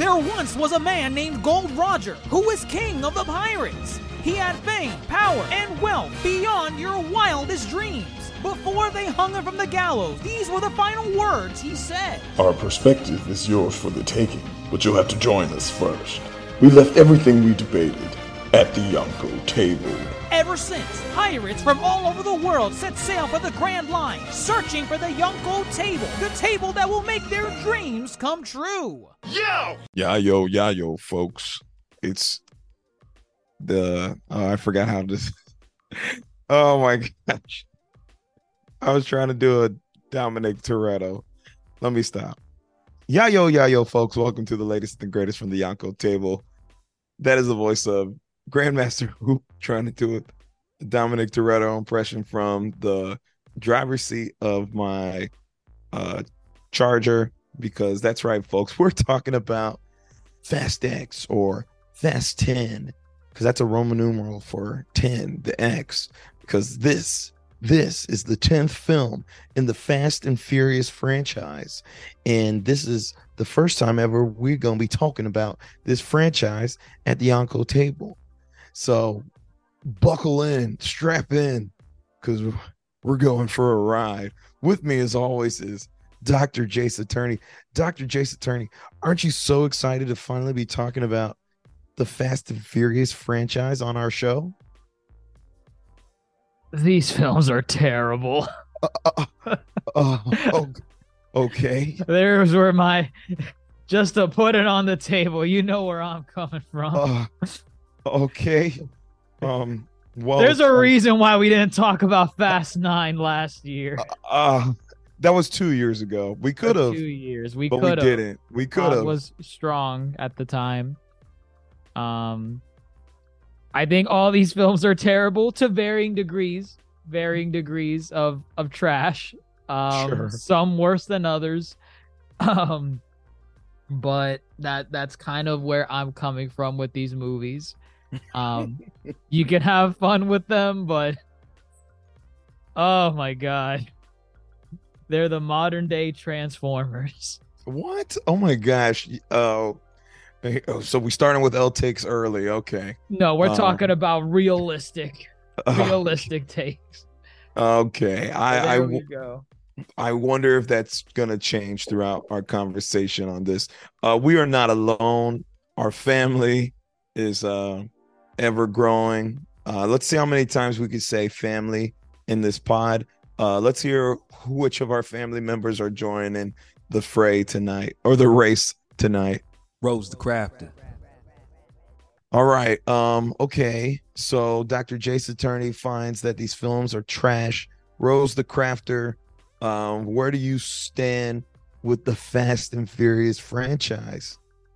There once was a man named Gold Roger who was king of the pirates. He had fame, power, and wealth beyond your wildest dreams. Before they hung him from the gallows, these were the final words he said. Our perspective is yours for the taking, but you'll have to join us first. We left everything we debated at the Yonko table. Ever since, pirates from all over the world set sail for the Grand Line, searching for the Yonko table, the table that will make their dreams come true. Yayo, folks. It's I forgot how to. Oh my gosh. I was trying to do a Dominic Toretto. Let me stop. Yayo, folks. Welcome to the latest and greatest from the Yonko table. That is the voice of Grandmaster Hoop trying to do a Dominic Toretto impression from the driver's seat of my Charger, because that's right, folks. We're talking about Fast X or Fast 10, because that's a Roman numeral for 10, the X, because this is the 10th film in the Fast and Furious franchise. And this is the first time ever we're going to be talking about this franchise at the Yonko table. So buckle in, strap in, because we're going for a ride. With me, as always, is Dr. Jace Attorney. Dr. Jace Attorney, aren't you so excited to finally be talking about the Fast and Furious franchise on our show? These films are terrible. Okay. There's where just to put it on the table, you know where I'm coming from. Okay. Well, there's a reason why we didn't talk about Fast 9 last year. That was 2 years ago. We could have. 2 years. We didn't. We could have. Was strong at the time. I think all these films are terrible to varying degrees of trash. Sure. Some worse than others. But that's kind of where I'm coming from with these movies. You can have fun with them, but oh my god. They're the modern day Transformers. What? Oh my gosh. So we starting with L takes early. Okay. No, we're talking about realistic takes. Okay. There we go. I wonder if that's gonna change throughout our conversation on this. We are not alone. Our family is ever growing. Let's see how many times we could say family in this pod. Let's hear which of our family members are joining the fray tonight, or the race tonight. Rose the Crafter. All right. Okay. So Dr. Jace Attorney finds that these films are trash. Rose the Crafter, where do you stand with the Fast and Furious franchise?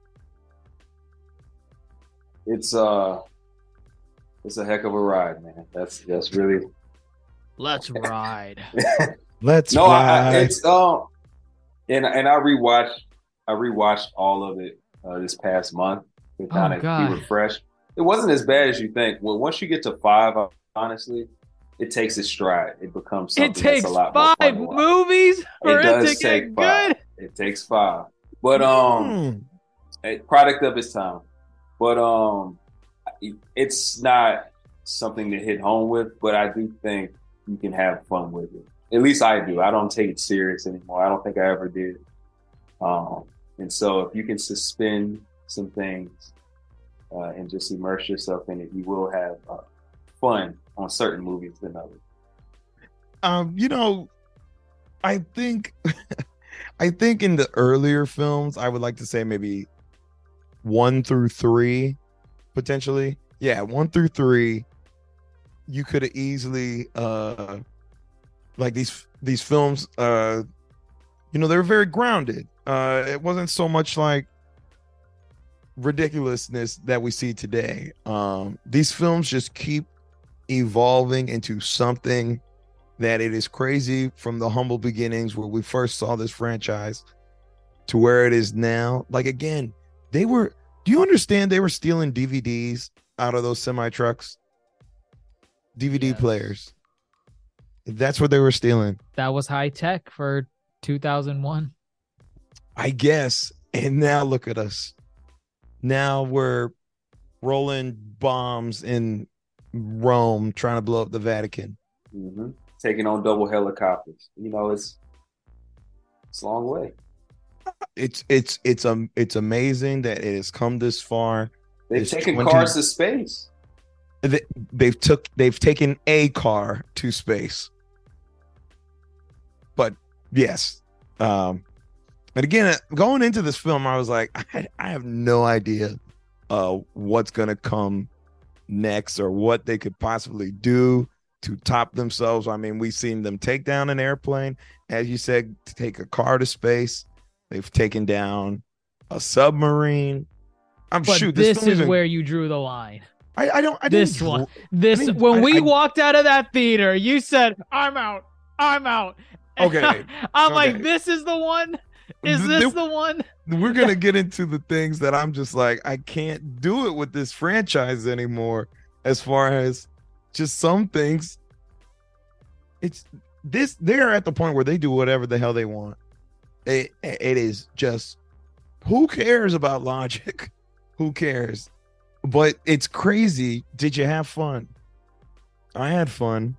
It's a heck of a ride, man. That's really. Let's ride. Let's ride. It's and I rewatched all of it this past month to kind of be refreshed. It wasn't as bad as you think. Well, once you get to 5, honestly, it takes its stride. It becomes something that's a lot more fun to watch. 5 movies for it to get good. It takes 5, but a product of its time. But it's not something to hit home with. But I do think you can have fun with it. At least I do. I don't take it serious anymore. I don't think I ever did. And so if you can suspend some things and just immerse yourself in it, you will have fun on certain movies than others. I think in the earlier films, I would like to say maybe 1 through 3, potentially. Yeah, 1 through 3, you could have easily like these films, they were very grounded. It wasn't so much like ridiculousness that we see today. These films just keep evolving into something that it is crazy, from the humble beginnings where we first saw this franchise to where it is now. Like, again, do you understand they were stealing DVDs out of those semi trucks? DVD players. That's what they were stealing. That was high tech for 2001. I guess. And now look at us. Now we're rolling bombs in Rome, trying to blow up the Vatican. Mm-hmm. Taking on double helicopters. It's a long way. It's amazing that it has come this far. They've taken cars to space. They've taken a car to space. But yes, and again, going into this film, I was like, I have no idea what's gonna come next or what they could possibly do to top themselves. I mean, we've seen them take down an airplane, as you said, to take a car to space. They've taken down a submarine. This is where you drew the line. When we walked out of that theater, you said, I'm out. Okay. I'm like, this is the one? Is this the one? We're going to get into the things that I'm just like, I can't do it with this franchise anymore. As far as just some things, they're at the point where they do whatever the hell they want. It is just, who cares about logic? Who cares? But it's crazy. Did you have fun? I had fun.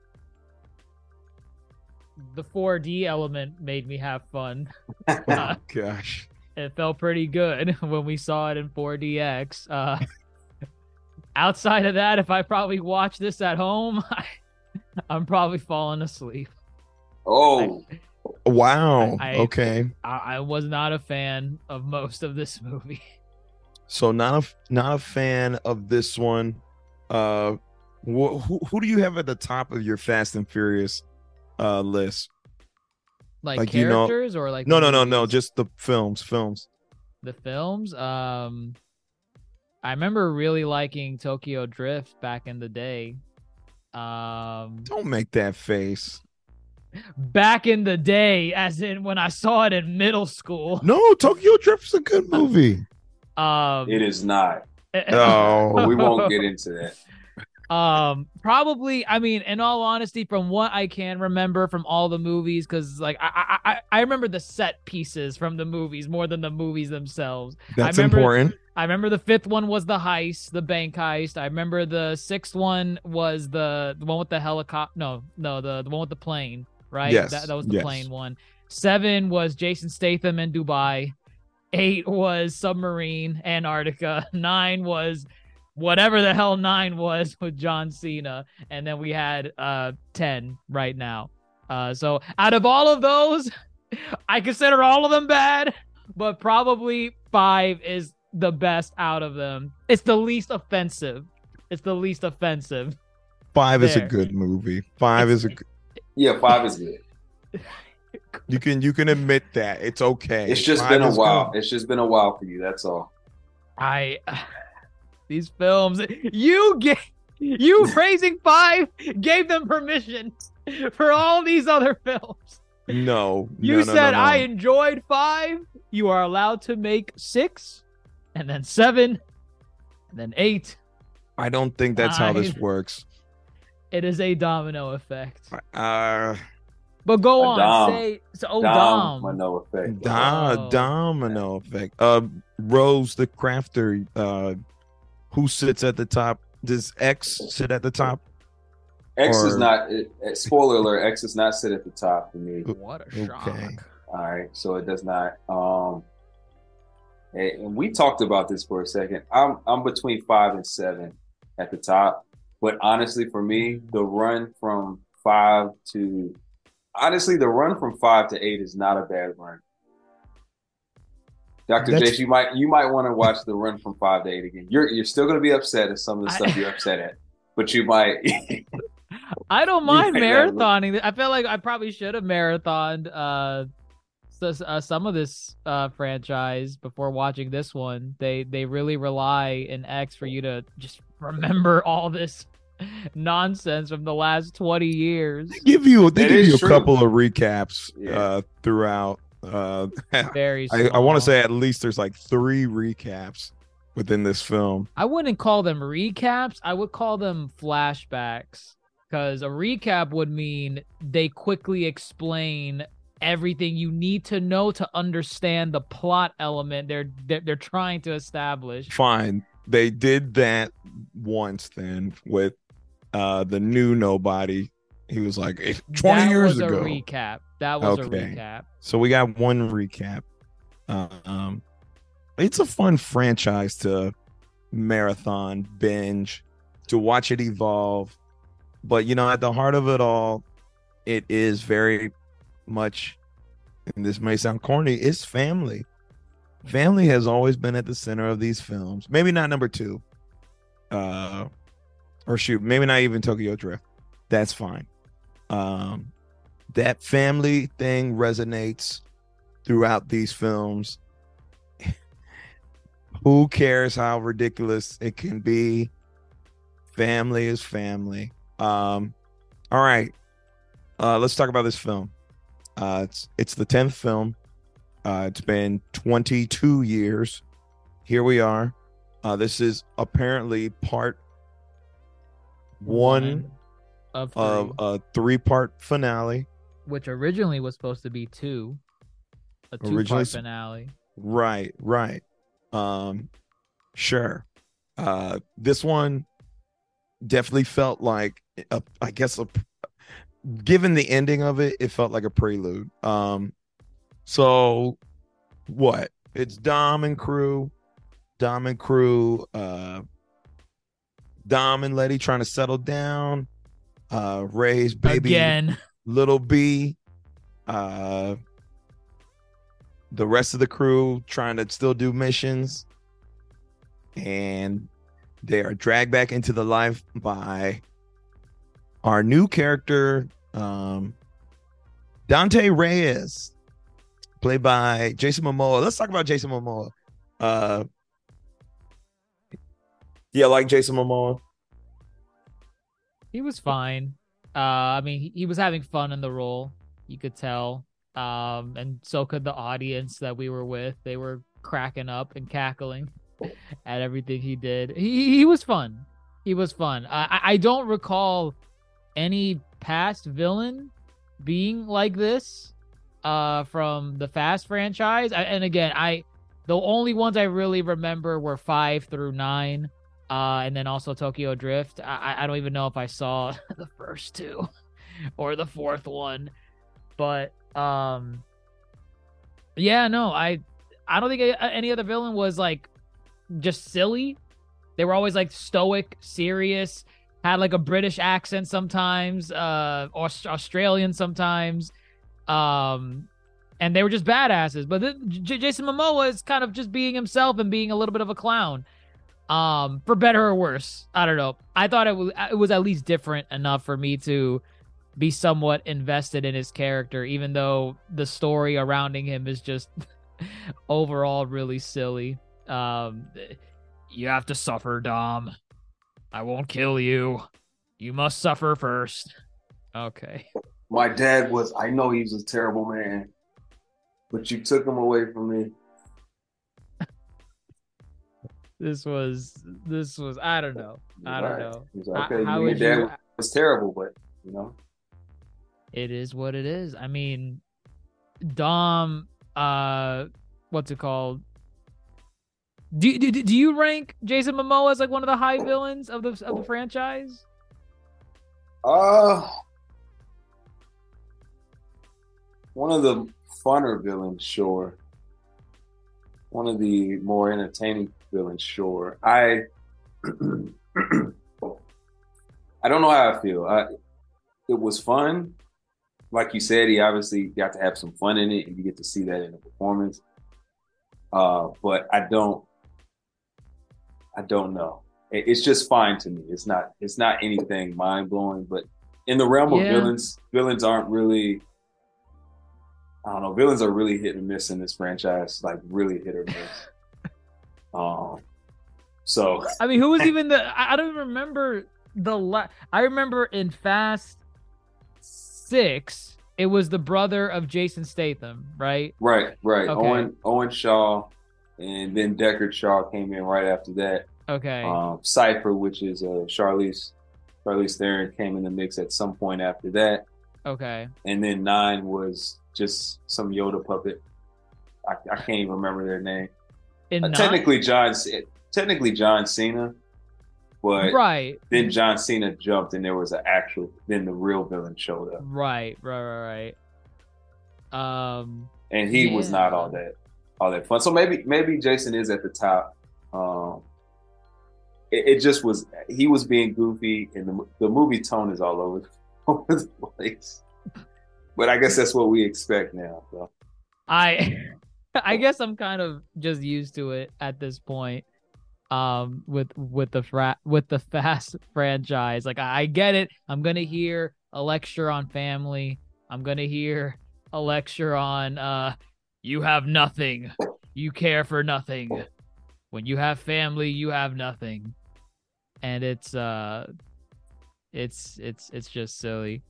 The 4D element made me have fun. Oh, gosh. It felt pretty good when we saw it in 4DX. Outside of that, if I probably watch this at home, I'm probably falling asleep. Oh. Wow. Okay. I was not a fan of most of this movie. So not a fan of this one. Who do you have at the top of your Fast and Furious list? Like characters or like no, just the films. The films. I remember really liking Tokyo Drift back in the day. Don't make that face. Back in the day, as in when I saw it in middle school. No, Tokyo Drift's a good movie. It is not. Oh, we won't get into that. Probably, I mean, in all honesty, from what I can remember from all the movies, because like I remember the set pieces from the movies more than the movies themselves. That's important. I remember the fifth one was the heist, the bank heist. I remember the sixth one was the one with the helicopter. No, the one with the plane, right? Yes, that was the plane one. 7 was Jason Statham in Dubai. 8 was submarine, Antarctica. 9 was whatever the hell 9 was with John Cena. And then we had 10 right now. So out of all of those, I consider all of them bad, but probably 5 is the best out of them. It's the least offensive. 5 is a good movie. 5 is a good. Yeah, 5 is good. You can admit that. It's okay. It's just been a while. Good. It's just been a while for you. That's all. These films, you praising 5 gave them permission for all these other films. No. You said I enjoyed 5. You are allowed to make 6, and then 7, and then 8. I don't think that's how this works. It is a domino effect. But go on, domino effect. Domino effect. Rose the Crafter. Who sits at the top? Does X sit at the top? X is not. Spoiler alert: X does not sit at the top for me. What a shock! Okay. All right, so it does not. And we talked about this for a second. I'm between 5 and 7 at the top, but honestly, for me, the run from 5 to 8 is not a bad run. Dr. Jace, you might want to watch the run from 5 to 8 again. You're still going to be upset at some of the stuff you're upset at, but you might. I don't mind marathoning. I feel like I probably should have marathoned some of this franchise before watching this one. They really rely in X for you to just remember all this nonsense from the last 20 years. They give you a couple of recaps throughout. Very I want to say at least there's like 3 recaps within this film. I wouldn't call them recaps. I would call them flashbacks, because a recap would mean they quickly explain everything you need to know to understand the plot element they're trying to establish. Fine. They did that once then with the new Nobody. He was like 20 years ago. That was a recap. That was a recap. So we got one recap. It's a fun franchise to marathon, binge, to watch it evolve. But, you know, at the heart of it all, it is very much, and this may sound corny, it's family. Family has always been at the center of these films. Maybe not number 2. Or shoot, maybe not even Tokyo Drift. That's fine. That family thing resonates throughout these films. Who cares how ridiculous it can be? Family is family. All right. Let's talk about this film. It's the 10th film. It's been 22 years. Here we are. This is apparently part 1 of a 3-part finale, which originally was supposed to be 2, a 2-part finale. Right. Sure. This one definitely felt like given the ending of it, it felt like a prelude. So what? It's Dom and crew. Dom and Letty trying to settle down, raise baby again, little B. The rest of the crew trying to still do missions, and they are dragged back into the life by our new character, Dante Reyes, played by Jason Momoa. Let's talk about Jason Momoa. Yeah, like Jason Momoa. He was fine. I mean, he was having fun in the role. You could tell. And so could the audience that we were with. They were cracking up and cackling at everything he did. He was fun. He was fun. I don't recall any past villain being like this from the Fast franchise. And again, the only ones I really remember were 5 through 9. And then also Tokyo Drift. I don't even know if I saw the first 2 or the 4th one. But yeah, no, I don't think any other villain was like just silly. They were always like stoic, serious, had like a British accent sometimes, Australian sometimes. And they were just badasses. But Jason Momoa is kind of just being himself and being a little bit of a clown. For better or worse. I don't know. I thought it was at least different enough for me to be somewhat invested in his character, even though the story surrounding him is just overall really silly. You have to suffer, Dom. I won't kill you. You must suffer first. Okay. My dad I know he was a terrible man, but you took him away from me. This was, I don't know. I don't know. He's like, okay, your dad was terrible, but, you know. It is what it is. I mean, Dom, what's it called? Do you rank Jason Momoa as like one of the high villains of the franchise? One of the funner villains, sure. One of the more entertaining villains, sure. I don't know how I feel. It was fun. Like you said, he obviously got to have some fun in it, and you get to see that in the performance. But I don't know. It's just fine to me. It's not anything mind blowing. But in the realm of villains aren't really. I don't know. Villains are really hit and miss in this franchise, like really hit or miss. So I mean, who was even I don't even remember I remember in Fast 6, it was the brother of Jason Statham, right? Right. Okay. Owen Shaw, and then Deckard Shaw came in right after that. Okay. Cypher, which is Charlize Theron, came in the mix at some point after that. Okay. And then 9 was just some Yoda puppet. I can't even remember their name. In Technically John Cena, but right, then John Cena jumped and there was then the real villain showed up. right. And he was not all that fun. So maybe Jason is at the top. It just was, he was being goofy, and the movie tone is all over the place. But I guess that's what we expect now. So. I guess I'm kind of just used to it at this point. With the Fast franchise, like I get it. I'm gonna hear a lecture on family. I'm gonna hear a lecture on you have nothing, you care for nothing. When you have family, you have nothing, and it's just silly.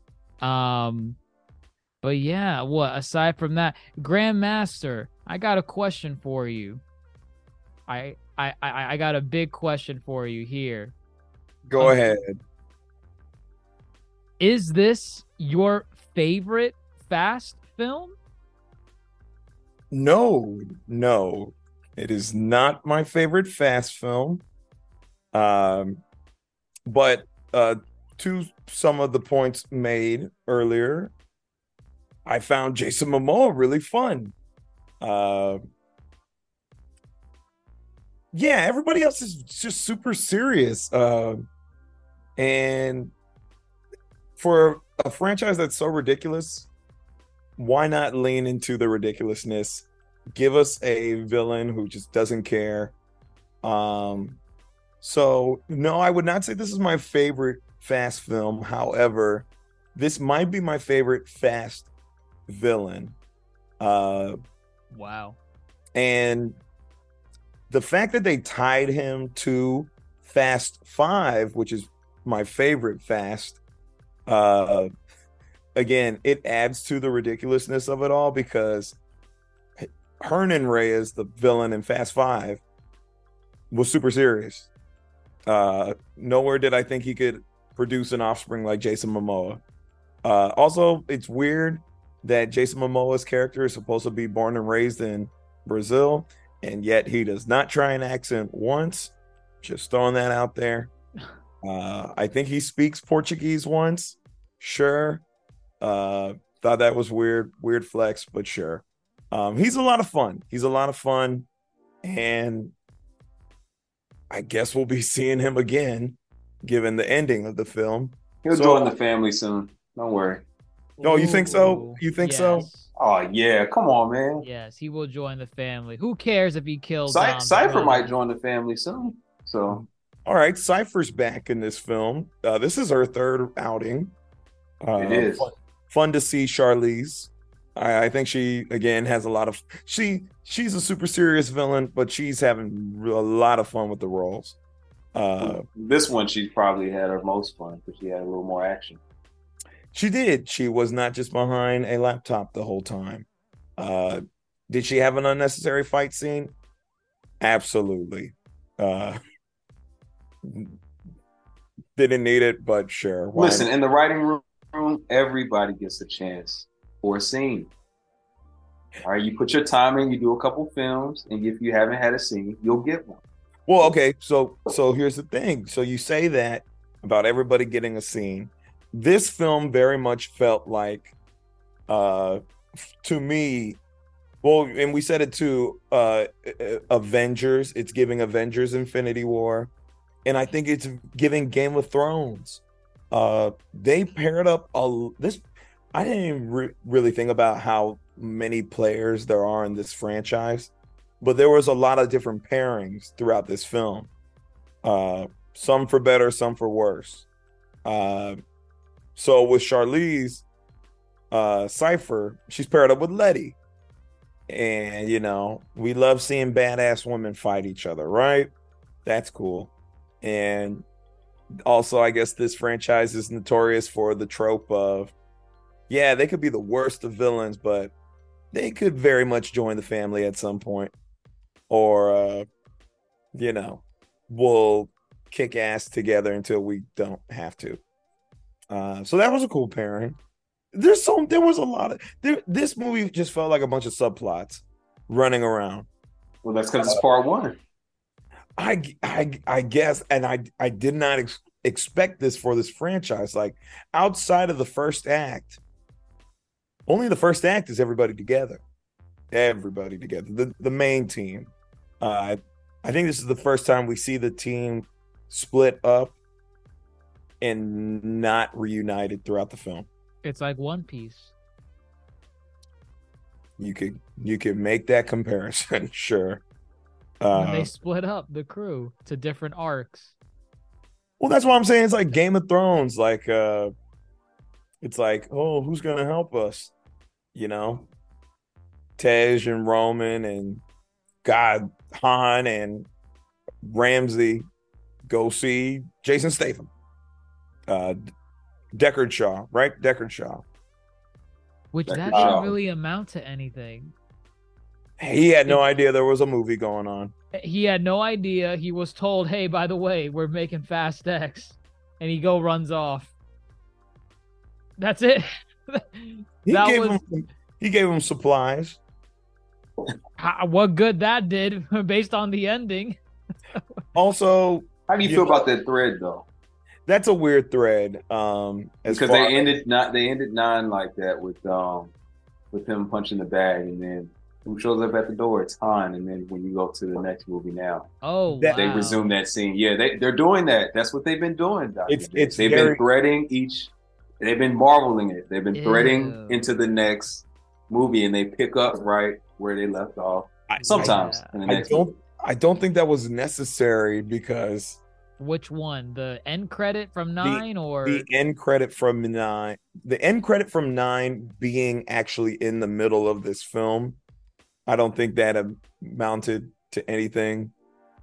But yeah, aside from that, Grandmaster, I got a question for you. I got a big question for you here. Go ahead. Is this your favorite Fast film? No, it is not my favorite Fast film. But to some of the points made earlier, I found Jason Momoa really fun. Yeah, everybody else is just super serious. And for a franchise that's so ridiculous, why not lean into the ridiculousness? Give us a villain who just doesn't care. So no, I would not say this is my favorite Fast film. However, this might be my favorite Fast villain. Wow. And the fact that they tied him to Fast 5, which is my favorite Fast, again, it adds to the ridiculousness of it all, because Hernan Reyes, the villain in Fast 5, was super serious. Nowhere did I think he could produce an offspring like Jason Momoa. Also, it's weird that Jason Momoa's character is supposed to be born and raised in Brazil, and yet he does not try an accent once. Just throwing that out there. I think he speaks Portuguese once. Sure. Thought that was weird flex, but sure. He's a lot of fun. And I guess we'll be seeing him again, given the ending of the film. He'll join the family soon. Don't worry. Oh, you think so? So? Oh yeah, come on, man. Yes, he will join the family. Who cares if he kills Cypher might join the family soon. So, all right, Cypher's back in this film. This is her third outing. It is fun to see Charlize. I think she again has a lot of she's a super serious villain, but she's having a lot of fun with the roles. This one she probably had her most fun because she had a little more action. She did. She was not just behind a laptop the whole time. Did she have an unnecessary fight scene? Absolutely. Didn't need it, but sure. Listen, in the writing room, everybody gets a chance for a scene. All right, you put your time in, you do a couple films, and if you haven't had a scene, you'll get one. Well, okay, so here's the thing. So you say that about everybody getting a scene. This film very much felt like, to me, well, and we said it too, Avengers. It's giving Avengers Infinity War. And I think it's giving Game of Thrones. They paired up this. I didn't even really think about how many players there are in this franchise, but there was a lot of different pairings throughout this film. Some for better, some for worse. So with Charlize, Cypher, she's paired up with Letty. And, we love seeing badass women fight each other, right? That's cool. And also, I guess this franchise is notorious for the trope of, yeah, they could be the worst of villains, but they could very much join the family at some point. Or, we'll kick ass together until we don't have to. So that was a cool pairing. There was a lot of this movie just felt like a bunch of subplots running around. Well, that's because it's part one. I guess, and I did not expect this for this franchise. Like outside of the first act, only the first act is everybody together. The main team. I think this is the first time we see the team split up and not reunited throughout the film. It's like One Piece. You could make that comparison, sure. When they split up the crew to different arcs. Well, that's what I'm saying. It's like Game of Thrones. Like, it's like, oh, who's gonna help us? You know, Tej and Roman and God Han and Ramsey go see Jason Statham. Deckard Shaw, right? Deckard Shaw. Which Deckard that Shaw. didn't really amount to anything. He had no idea there was a movie going on. He had no idea. He was told, "Hey, by the way, we're making Fast X," and he runs off. That's it. He gave him supplies. What good that did based on the ending. Also, How do you feel about that thread though? that's a weird thread. Because they ended 9 like that with him punching the bag, and then who shows up at the door? It's Han. And then when you go to the next movie now, they resume that scene. Yeah, they're doing that. That's what they've been doing. They've been threading each. They've been marveling it. They've been threading into the next movie, and they pick up right where they left off. Sometimes in the next movie. I don't think that was necessary because Which one? The end credit from 9 or the end credit from 9? The end credit from 9 being actually in the middle of this film, I don't think that amounted to anything.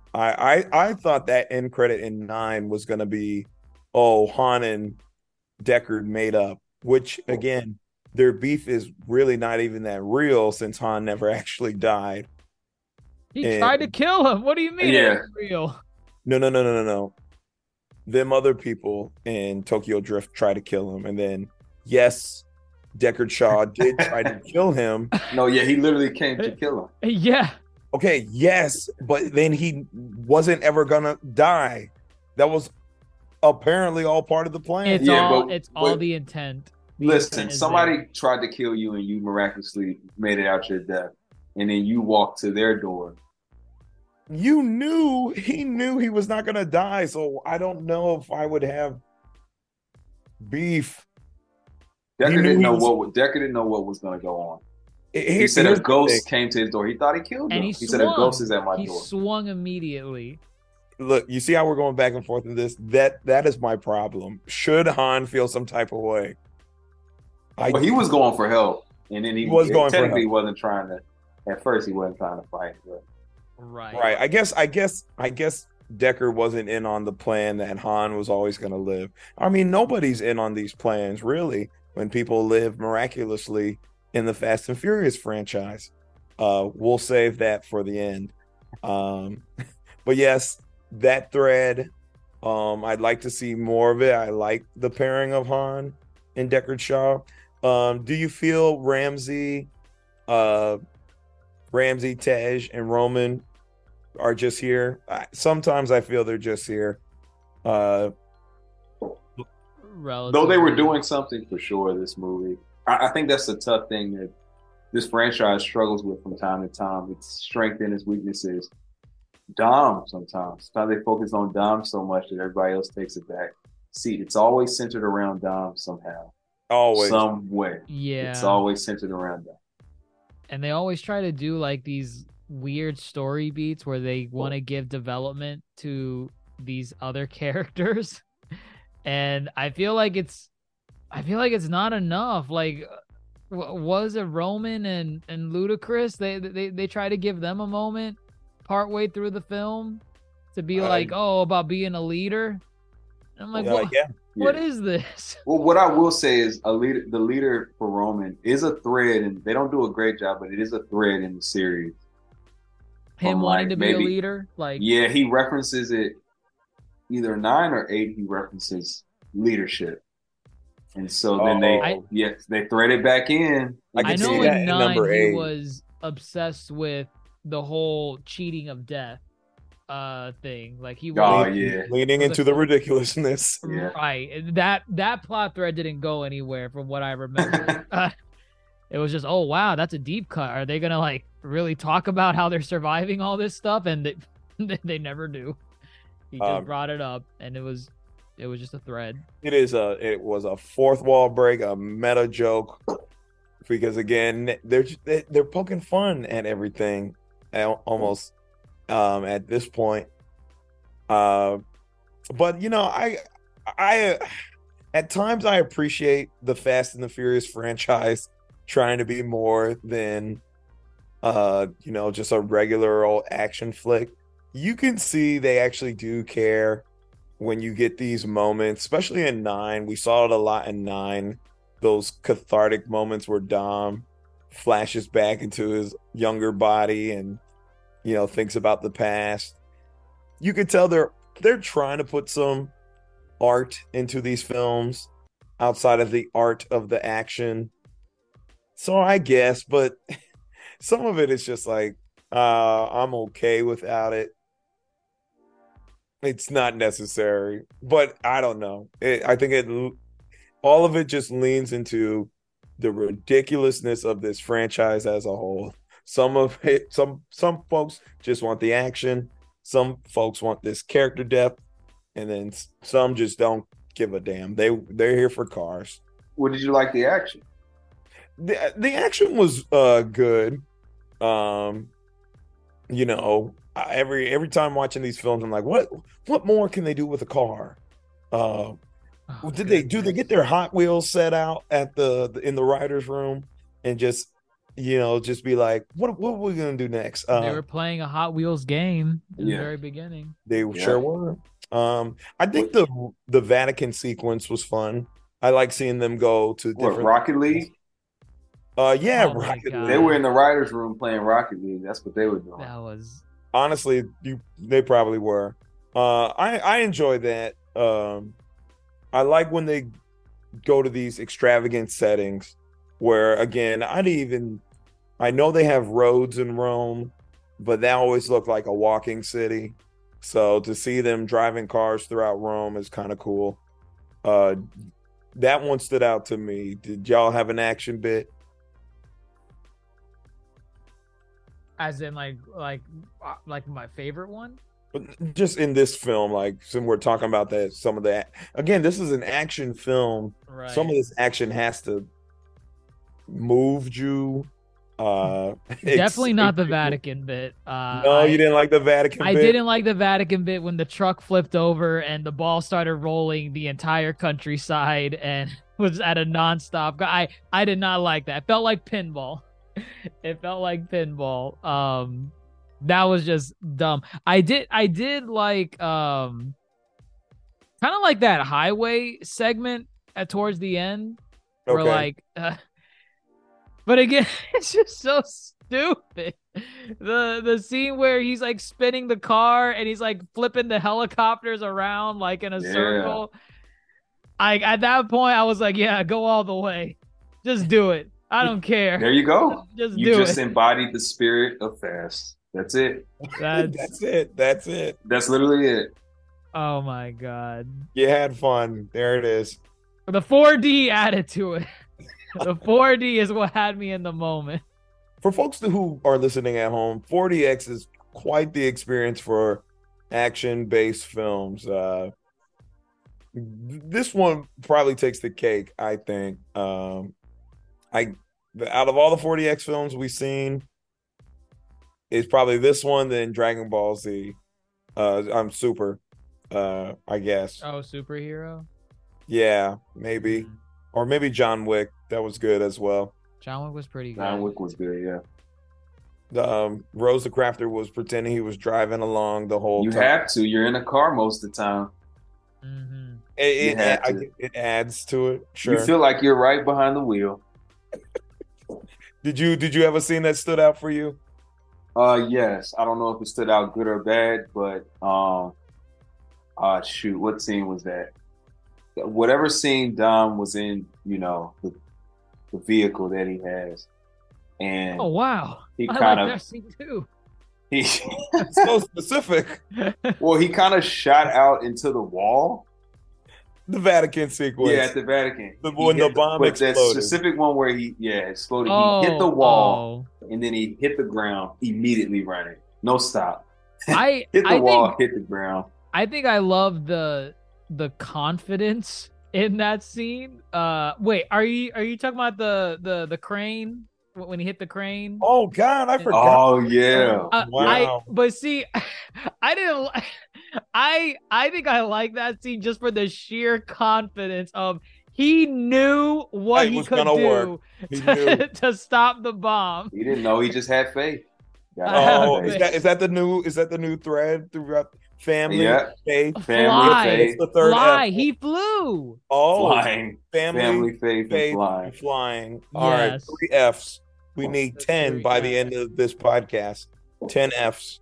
I thought that end credit in 9 was going to be, Han and Deckard made up, which again, their beef is really not even that real since Han never actually died. He tried to kill him. What do you mean? Yeah. It's real. No. Them other people in Tokyo Drift tried to kill him, and then yes, Deckard Shaw did try to kill him. No, yeah, he literally came to kill him. Yeah. Okay, yes, but then he wasn't ever gonna die. That was apparently all part of the plan. It's all the intent. Listen, somebody tried to kill you and you miraculously made it out your death, and then you walked to their door. He knew he was not gonna die, so I don't know if I would have beef. Deckard didn't know what was gonna go on. He said a ghost came to his door. He thought he killed him. He said a ghost is at my door. He swung immediately. Look, you see how we're going back and forth in this? That is my problem. Should Han feel some type of way? Well, he was going for help, and then he was going technically for help. Wasn't trying to. At first, he wasn't trying to fight. But. Right. I guess Deckard wasn't in on the plan that Han was always going to live. I mean, nobody's in on these plans really when people live miraculously in the Fast and Furious franchise. We'll save that for the end. But yes, that thread, I'd like to see more of it. I like the pairing of Han and Deckard Shaw. Do you feel Ramsey, Tej, and Roman are just here? Sometimes I feel they're just here. Though they were doing something for sure, this movie. I think that's a tough thing that this franchise struggles with from time to time. Its strength and its weaknesses. Dom sometimes. Sometimes they focus on Dom so much that everybody else takes it back. See, it's always centered around Dom somehow. Always. Some way. Yeah. It's always centered around Dom. And they always try to do like these weird story beats where they want to give development to these other characters. And I feel like it's not enough. Like, was it Roman and Ludacris? They try to give them a moment partway through the film to be about being a leader. And I'm like, what is this? Well, what I will say is the leader for Roman is a thread, and they don't do a great job, but it is a thread in the series. Him wanting to be a leader? Yeah, he references it either 9 or 8, he references leadership. And so then they thread it back in. I can know see that in in 9 number he 8. was obsessed with the whole cheating of death thing. Like he was leaning was into a- the ridiculousness. Yeah. right. That plot thread didn't go anywhere from what I remember. It was just, oh wow, that's a deep cut. Are they gonna like really talk about how they're surviving all this stuff? And they never do. He just brought it up, and it was just a thread. It was a fourth wall break, a meta joke, because again, they're poking fun at everything, almost at this point. But I at times I appreciate the Fast and the Furious franchise trying to be more than just a regular old action flick. You can see they actually do care when you get these moments, especially in 9. We saw it a lot in 9. Those cathartic moments where Dom flashes back into his younger body and thinks about the past. You could tell they're trying to put some art into these films outside of the art of the action. So I guess, but some of it is just like I'm okay without it. It's not necessary, but I don't know. I think all of it just leans into the ridiculousness of this franchise as a whole. Some folks just want the action. Some folks want this character depth, and then some just don't give a damn. They're here for cars. What did you like the action? The action was good. Every time watching these films, I'm like, what more can they do with a car? Do they get their Hot Wheels set out in the writer's room and just be like, what are we gonna do next? They were playing a Hot Wheels game in the very beginning. They sure were. I think the Vatican sequence was fun. I like seeing them go to different Rocket League. Rocket League. They were in the writers' room playing Rocket League. That's what they were doing. That was honestly, they probably were. I enjoy that. I like when they go to these extravagant settings where, again, I know they have roads in Rome, but that always looked like a walking city. So to see them driving cars throughout Rome is kind of cool. That one stood out to me. Did y'all have an action bit? as in like my favorite one. But just in this film, like, so we're talking about that. Some of that, again, this is an action film. Right. Some of this action has to move you. Definitely not the Vatican bit. No, you didn't like the Vatican bit? I didn't like the Vatican bit when the truck flipped over and the ball started rolling the entire countryside and was at a nonstop. I did not like that. It felt like pinball. It felt like pinball. That was just dumb. I did like kind of like that highway segment towards the end where like but again, it's just so stupid. The scene where he's like spinning the car and he's like flipping the helicopters around like in a circle. At that point I was like, yeah, go all the way. Just do it. I don't care. There you go. You just embodied the spirit of Fast. That's it. That's it. That's literally it. Oh my God. You had fun. There it is. The 4D added to it. The 4D is what had me in the moment. For folks who are listening at home, 4DX is quite the experience for action-based films. This one probably takes the cake, I think. Out of all the 4DX films we've seen, it's probably this one, then Dragon Ball Z. I'm Super, I guess. Oh, superhero? Yeah, maybe. Or maybe John Wick. That was good as well. John Wick was pretty good. John Wick was good, yeah. Rose the Crafter was pretending he was driving along the whole time. You have to. You're in a car most of the time. Mm-hmm. It adds to it. Sure. You feel like you're right behind the wheel. Did you have a scene that stood out for you? Yes. I don't know if it stood out good or bad, but shoot, what scene was that? whatever scene Dom was in, the vehicle that he has, and Oh wow, he I kind like of that scene too. he So specific. well, he kind of shot out into the wall. The Vatican sequence. Yeah, at the Vatican. When the bomb but that exploded. specific one where he exploded. Oh, he hit the wall and then he hit the ground, immediately running. No stop. I hit the I wall, think hit the ground. I think I love the confidence in that scene. Wait, are you talking about the crane when he hit the crane? Oh God, I forgot. Oh yeah. Wow. But see, I didn't. I think I like that scene just for the sheer confidence of he knew what It he was could gonna do work. He knew. to stop the bomb. He didn't know. He just had faith. Oh, Faith. is that the new thread throughout family? Yeah. Faith. Family, Fly, faith. It's the third fly. F. He flew. Oh, Flying. family, faith, faith, and flying. and flying. All right, Yes. 3 Fs. We need That's 10 three by the Fs. end of this podcast. 10 Fs.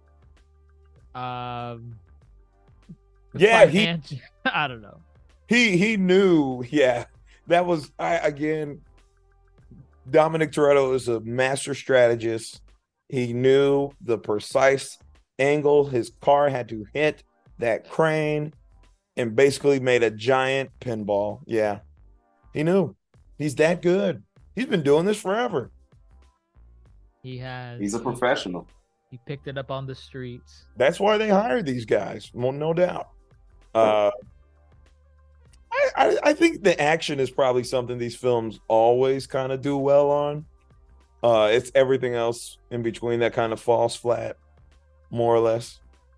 Yeah, I don't know. he knew. Yeah, that was again. Dominic Toretto is a master strategist. He knew the precise angle his car had to hit that crane, and basically made a giant pinball. Yeah, he knew. He's that good. He's been doing this forever. He has. He's a professional. He picked it up on the streets. That's why they hired these guys. Well, no doubt. I think the action is probably something these films always kind of do well on. It's everything else in between that kind of falls flat, more or less,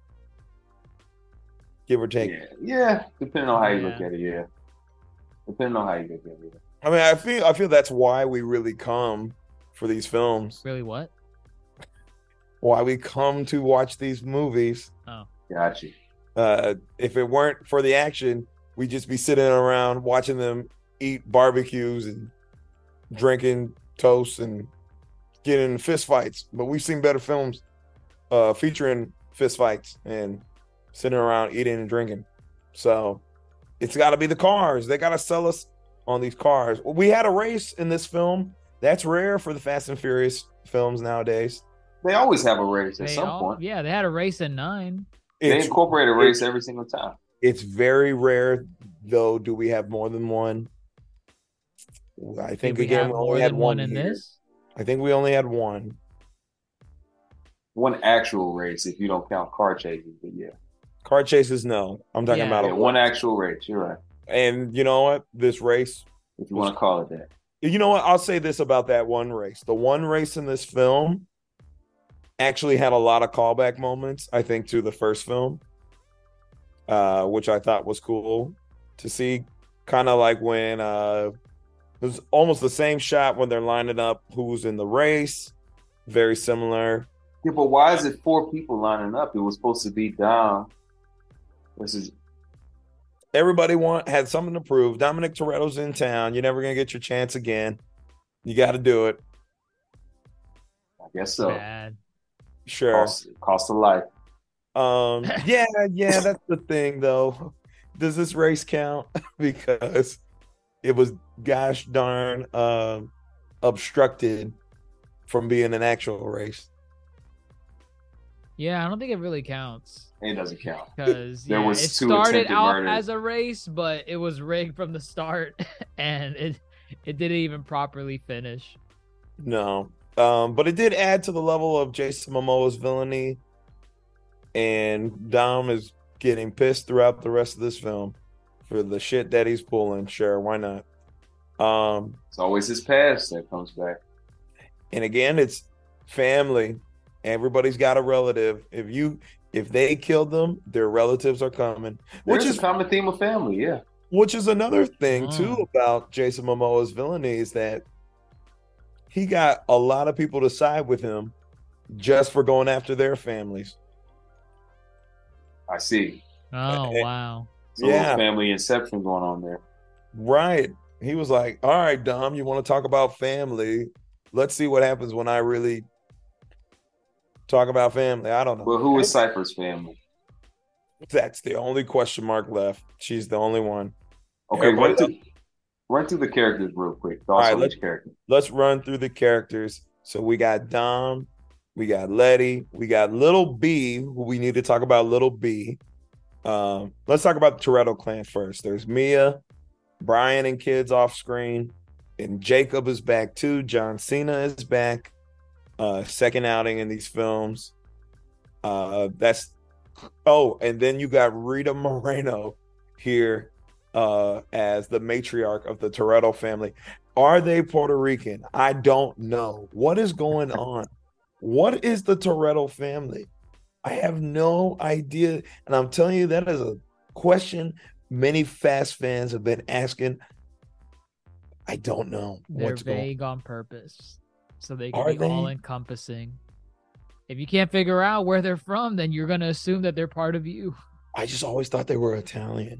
give or take. Yeah. Depending on how you look at it, yeah. Depending on how you look at it. I mean, I feel that's why we really come for these films. Really, what? Why we come to watch these movies. Oh, Gotcha. If it weren't for the action, we'd just be sitting around watching them eat barbecues and drinking toast and getting in fist fights. But we've seen better films featuring fist fights and sitting around eating and drinking. So it's got to be the cars. They got to sell us on these cars. We had a race in this film. That's rare for the Fast and Furious films nowadays. They always have a race at some point. Yeah, they had a race in 9. They incorporate a race every single time. It's very rare, though. Do we have more than one? I think Did we have we more only had than one in here. this. I think we only had one. One actual race, if you don't count car chases, but yeah. Car chases, no. I'm talking Yeah. about Yeah, one actual race. You're right. And you know what? This race, If you want to call it that. you know what? I'll say this about that one race. The one race in this film actually had a lot of callback moments, I think, to the first film, which I thought was cool to see. Kind of like when it was almost the same shot when they're lining up who's in the race. Very similar. Yeah, but why is it 4 people lining up? It was supposed to be Dom. Everybody had something to prove. Dominic Toretto's in town. You're never gonna get your chance again. You got to do it. I guess so. Bad. Sure. Cost of life. Yeah, that's the thing though. Does this race count? Because it was gosh darn obstructed from being an actual race. Yeah, I don't think it really counts It doesn't count. because There was it 2 started attempted out murders. as a race, but it was rigged from the start, and it didn't even properly finish. No. But it did add to the level of Jason Momoa's villainy, and Dom is getting pissed throughout the rest of this film for the shit that he's pulling. Sure, why not? It's always his past that comes back. And again, it's family. Everybody's got a relative. If they killed them, their relatives are coming. Which is a common theme of family, yeah. Which is another thing too about Jason Momoa's villainy is that he got a lot of people to side with him just for going after their families. I see. Oh wow! So yeah, family inception going on there. Right. He was like, "All right, Dom, you want to talk about family? Let's see what happens when I really talk about family." I don't know. Well, who is Cypher's family? That's the only question mark left. She's the only one. Okay, Everybody- run through the characters real quick. All right, Also, each character. let's run through the characters. So we got Dom, we got Letty, we got Little B, who we need to talk about Little B. Let's talk about the Toretto clan first. There's Mia, Brian and kids off screen, and Jacob is back too. John Cena is back. Second outing in these films. And then you got Rita Moreno here as the matriarch of the Toretto family. Are they Puerto Rican? I don't know. What is going on? What is the Toretto family? I have no idea. And I'm telling you, that is a question many Fast fans have been asking. I don't know. They're vague on purpose, so they Are can be they? all encompassing. If you can't figure out where they're from, then you're gonna assume that they're part of you. I just always thought they were Italian.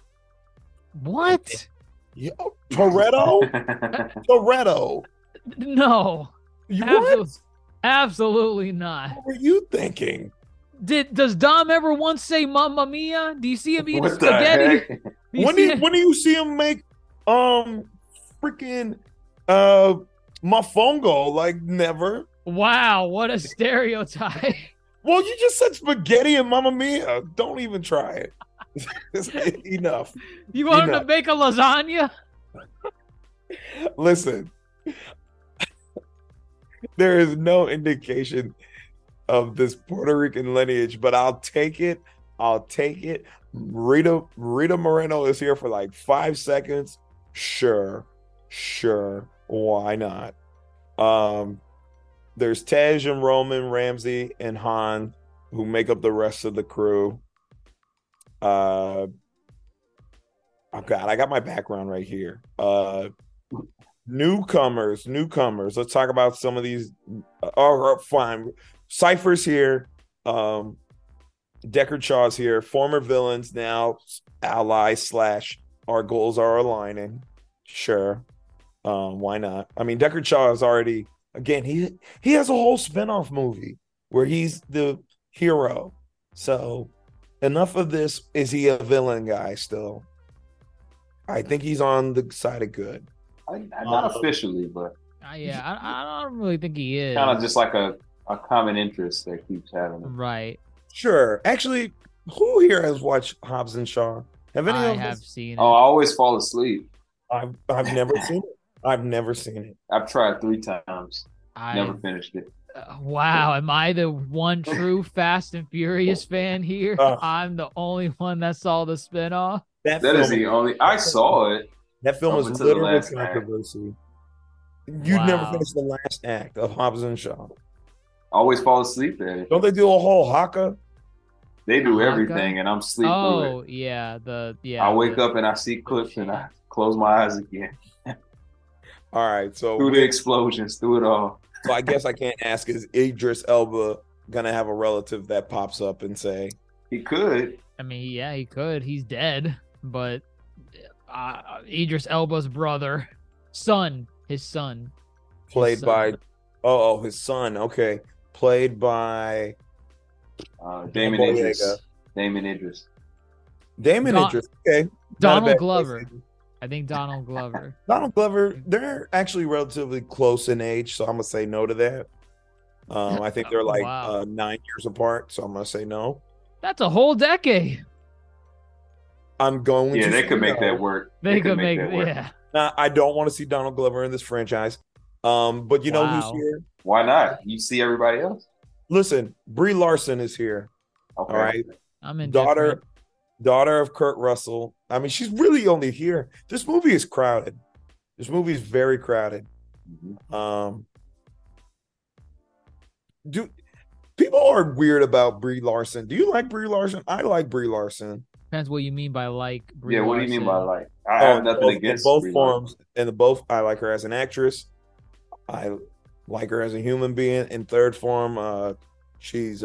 What? Yeah, Toretto? Toretto. No, What? absolutely not. What were you thinking? Does Dom ever once say "Mamma Mia"? Do you see him eating What the spaghetti? heck? Do you When see do you see him make freaking mofongo? Like never. Wow, what a stereotype! Well, you just said spaghetti and Mamma Mia. Don't even try it. It's enough. You want him Enough. to make a lasagna? Listen, there is no indication of this Puerto Rican lineage, but I'll take it. I'll take it. Rita Moreno is here for like 5 seconds. Sure. Why not? There's Tej and Roman, Ramsey, and Han, who make up the rest of the crew. Oh God, I got my background right here. Newcomers. Let's talk about some of these. Fine. Cypher's here. Deckard Shaw's here. Former villains, now allies / our goals are aligning. Sure. Why not? I mean, Deckard Shaw is already, again, he has a whole spinoff movie where he's the hero. So enough of this. Is he a villain guy still? I think he's on the side of good. Not officially, but I don't really think he is. kind of just like a common interest that keeps having it. Right. Sure. Actually, who here has watched Hobbs and Shaw? Have any I of have us? seen it. Oh, I always fall asleep. I've never seen it. I've never seen it. I've tried 3 times. I Never finished it. Wow, am I the one true Fast and Furious fan here? I'm the only one that saw the spinoff. That is the only. I saw it. That film up was until the literally last act. controversy. You'd never Wow. finished the last act of Hobbs and Shaw. I always fall asleep at it. Don't they do a whole haka? They do Haka? everything, and I'm sleep through Oh it. yeah, I wake up and I see clips, and I close my eyes again. All right, so Through the explosions, through it all. so I guess I can't ask, is Idris Elba gonna have a relative that pops up and say, He could. I mean, yeah, he could. He's dead, but Idris Elba's brother, his son, played His by son. his son, okay, played by Damon Boyega. Idris. Damon Idris. Damon Don- Idris. Okay, not a Donald bad Glover. choice. I think Donald Glover. Donald Glover. They're actually relatively close in age, so I'm gonna say no to that. I think they're like Wow. 9 years apart, so I'm gonna say no. That's a whole decade. I'm going Yeah, to they say could make no. that work. They could make that work. yeah. I don't want to see Donald Glover in this franchise. But you know Wow. who's here? Why not? You see everybody else? Listen, Brie Larson is here. Okay. All right, I'm indifferent. daughter of Kurt Russell. I mean, she's really only here. This movie is crowded. This movie is very crowded. Mhm. Do people are weird about Brie Larson? Do you like Brie Larson? I like Brie Larson. Depends what you mean by like. Brie Yeah, what do you mean by Larson. like? I have nothing against both Brie forms, and both. I like her as an actress. I like her as a human being. In third form, she's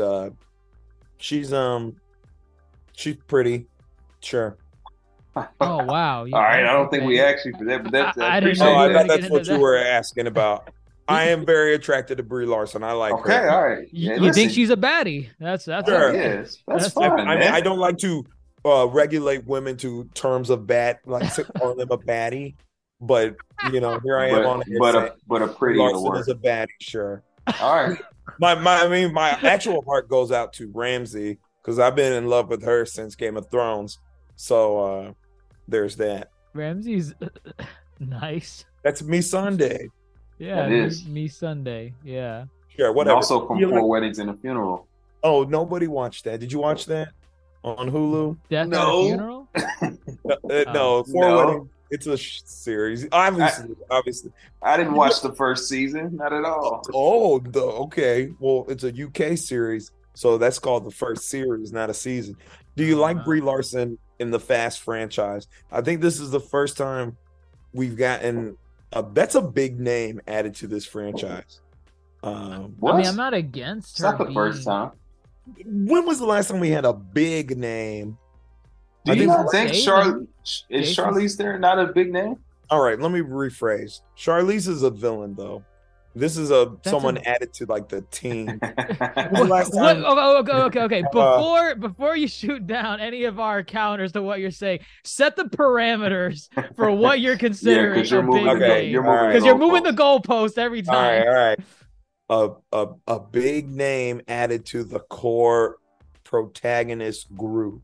pretty. Sure. Larson. Oh wow! All right, I don't think we asked you for that, but that's I didn't Oh, know I you thought were that's getting what into you that. were asking about. I am very attracted to Brie Larson. I like Okay, her. all right. You Yeah, think listen. she's a baddie? That's Sure. okay. Yes, that's That's fine, I mean, man. I don't like to regulate women to terms of bad, like calling them a baddie. But here I am on here saying but a prettier Larson word. is a baddie. Sure. All right. My actual heart goes out to Ramsey because I've been in love with her since Game of Thrones. So there's that. Ramsey's nice. That's me Sunday. Yeah, That is. me Sunday. Yeah. Sure, And whatever. also from Four Weddings and a Funeral. Oh, nobody watched that. Did you watch that on Hulu? Death at a No. Funeral? No, Four No. Weddings. It's a series. Obviously. I didn't watch the first season, not at all. Oh, okay. Well, it's a UK series, so that's called the first series, not a season. Do you like Brie Larson in the Fast franchise? I think this is the first time we've gotten that's a big name added to this franchise. What? I mean, I'm not against It's her. not the first time. When was the last time we had a big name? Do you not think Jason- is Jason- Charlize there not a big name? All right, let me rephrase. Charlize is a villain, though. This is someone added to like the team. Last time- Okay. Before you shoot down any of our counters to what you're saying, set the parameters for what you're considering because you're a moving. big Okay, name. You're moving. Because you're moving the goalpost every time. All right. A big name added to the core protagonist group.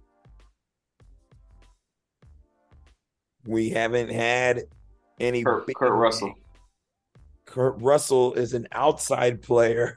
We haven't had any. Kurt big Russell. name. Kurt Russell is an outside player.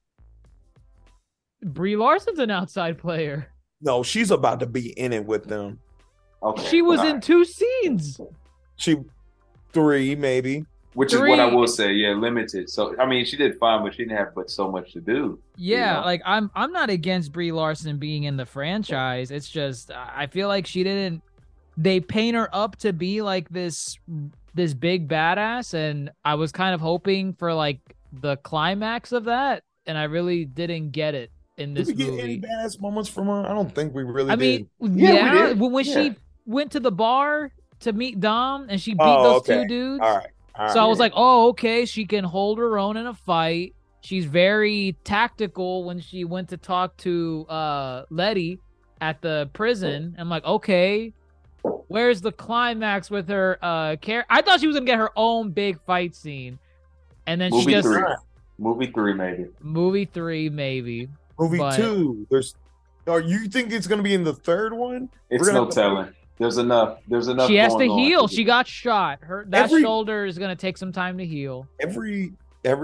Brie Larson's an outside player. No, she's about to be in it with them. Okay. She was all in right. 2 scenes. She 3 maybe. Which is what I 3. will say. Yeah, limited. So I mean, she did fine, but she didn't have but so much to do. Yeah, You know? like I'm not against Brie Larson being in the franchise. It's just I feel like she didn't. They paint her up to be like this big badass, and I was kind of hoping for like the climax of that, and I really didn't get it in this Did we get any movie. badass moments from her? I don't think we really I did. mean, Yeah, we did. when Yeah. she went to the bar to meet Dom and she beat Oh, those okay. 2 dudes. All right. So I was like, oh, okay, she can hold her own in a fight. She's very tactical when she went to talk to Letty at the prison. I'm like, okay, where's the climax with her I thought she was gonna get her own big fight scene. And then Movie she just 3. Movie 3, maybe. movie 3 maybe. Movie but- 2. You think it's gonna be in the third one? It's We're gonna- no telling. There's enough. She has to going on heal. do She that. got shot. That Every- shoulder is gonna take some time to heal. Every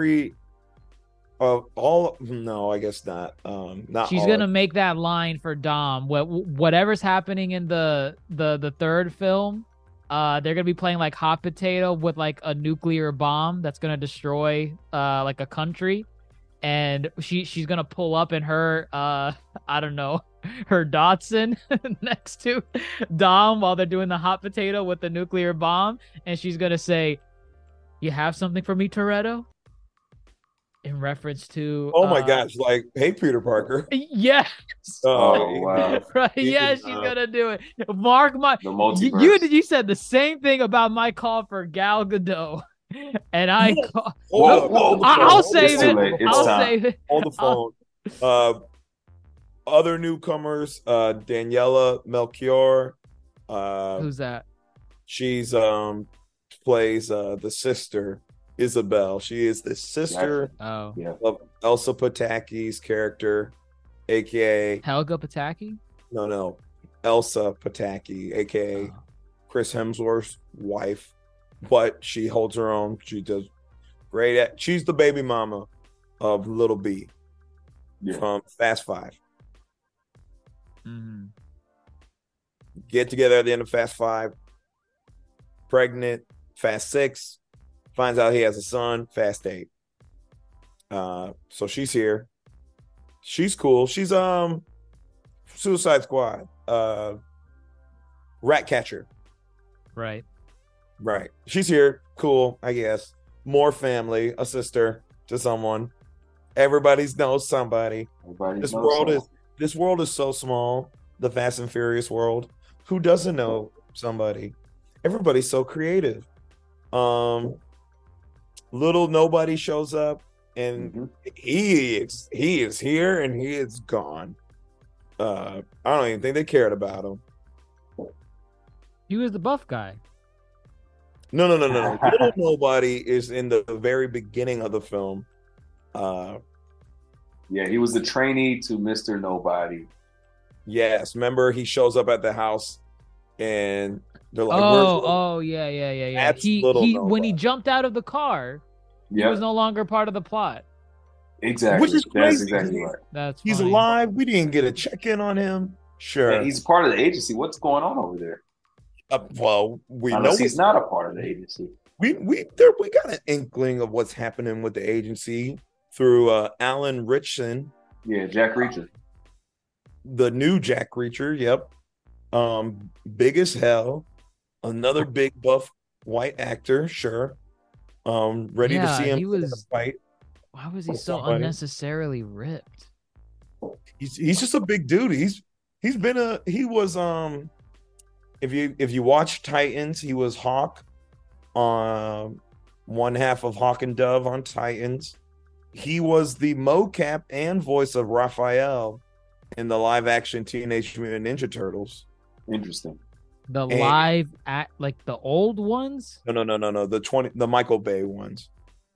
no, I guess not. Not She's all gonna of- make that line for Dom. Whatever's happening in the third film, they're gonna be playing like hot potato with like a nuclear bomb that's gonna destroy like a country, and she's gonna pull up in her I don't know, her Datsun next to Dom while they're doing the hot potato with the nuclear bomb, and she's gonna say, "You have something for me, Toretto?" In reference to Oh my gosh! Like, hey, Peter Parker. yes. Oh, wow. Right? He Yeah, is, she's gonna do it. Mark my. The multiverse. You said the same thing about my call for Gal Gadot, and I. Call, Hold Whoa, up, whoa. hold the I'll phone, save It's too late. it. It's I'll time. save it. Hold the phone. Other newcomers, Daniela Melchior. Who's that? She's plays the sister Isabel. She is the sister Oh, Yeah. of Elsa Pataki's character, aka Helga Pataki. no Elsa Pataki, aka Oh. Chris Hemsworth's wife. But she holds her own. She does great at. She's the baby mama of Little B Yeah. from Fast Five. Mhm. Get together at the end of Fast Five. Pregnant. Fast Six. Finds out he has a son. Fast 8. So she's here. She's cool. She's Suicide Squad. Ratcatcher. Right. Right. She's here. Cool, I guess. More family, a sister to someone. Everybody knows somebody. Everybody This knows world so. is so small. The Fast and Furious world. Who doesn't know somebody? Everybody's so creative. Little nobody shows up, and Mhm. he is here, and he is gone. I don't even think they cared about him. He was the buff guy. No. Little Nobody is in the very beginning of the film. Yeah, he was the trainee to Mr. Nobody. Yes, remember he shows up at the house and they're like, Yeah. That's He Little when he Nobody. jumped out of the car, he Yeah, was no longer part of the plot. exactly. Which is That's crazy. exactly right. That's He's funny. alive. We didn't get a check-in on him. Sure. And he's part of the agency. What's going on over there? Well, we know Unless he's not a part of the agency. we got an inkling of what's happening with the agency through Alan Ritchson, Yeah, Jack Reacher. the new Jack Reacher. Yep. Big as hell. Another big buff white actor. Sure. Ready to Yeah, see him he in a was- fight. Why was he so Somebody. unnecessarily ripped? He's just a big dude. He was if you watch Titans, he was Hawk, one half of Hawk and Dove on Titans. He was the mocap and voice of Raphael in the live action Teenage Mutant Ninja Turtles. Interesting. The And- live act, like the old ones. No, the Michael Bay ones.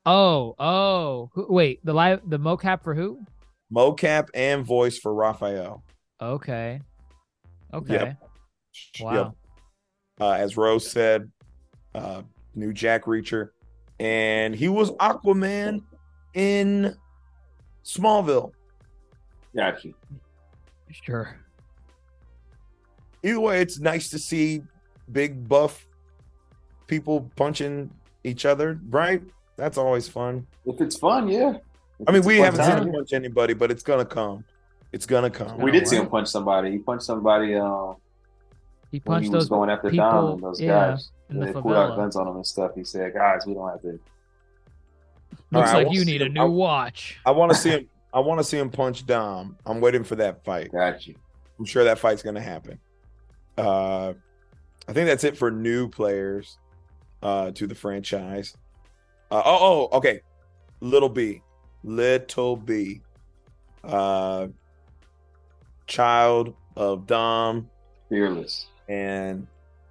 Wait, the mocap for who? Mocap and voice for Raphael. Okay. Yep. Wow. Yep. As Rose said, new Jack Reacher, and he was Aquaman in Smallville. Got you. Sure. Either way, it's nice to see big buff people punching each other, right? That's always fun. If it's fun, yeah. If I mean, it's a we fun haven't seen time, him yeah. punch anybody, but it's gonna come. It's gonna come. We did see him punch somebody. He punched somebody He when he punched was those going after people, Dom and those yeah, guys. in the They pulled out favela. guns on him and stuff. He said, "Guys, we don't have to." Looks All right, I like wanna you see need a him- new watch. I want to see him. I want to see him punch Dom. I'm waiting for that fight. Got you. I'm sure that fight's gonna happen. I think that's it for new players to the franchise. Okay. Little B, child of Dom Fearless. and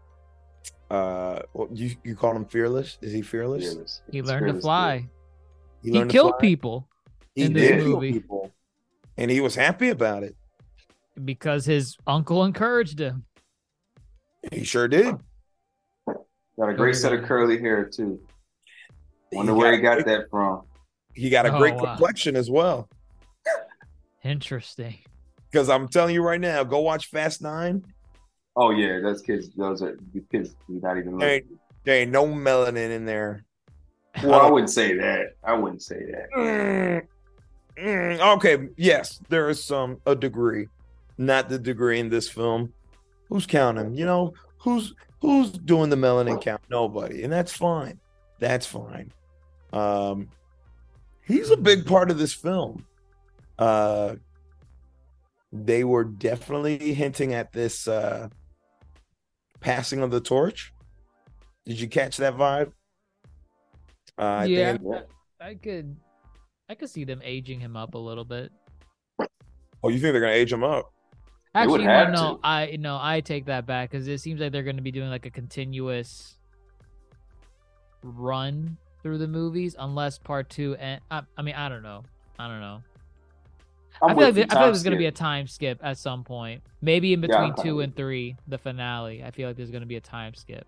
you call him Fearless? Is he fearless? Fearless. He It's learned to fearless, fly. He learned to killed fly? people He in this did kill movie. people, and he was happy about it. because his uncle encouraged him. He sure did. Got a great set of curly hair too. Wonder He where he got got that from. He got a Oh, great wow. complexion as well. Interesting. Because I'm telling you right now, go watch Fast 9. Oh yeah, that's kids. Those are the kids. You're not even There looking. there ain't no melanin in there. Well, I wouldn't say that. I wouldn't say that. Okay, yes, there is a degree, not the degree in this film. Who's counting? You know, who's doing the melanin count? Nobody, and that's fine. That's fine. He's a big part of this film. They were definitely hinting at this passing of the torch. Did you catch that vibe? I Yeah, think- I could see them aging him up a little bit. Oh, you think they're gonna age him up? They would Actually, have no, to. I take that back because it seems like they're going to be doing like a continuous run through the movies, unless part 2 and I mean, I don't know. I I'm feel like with you, I feel like Tom there's going to be a Skip. time skip at some point, maybe in Yeah, between I'm 2 fine. and 3, the finale. I feel like there's going to be a time skip.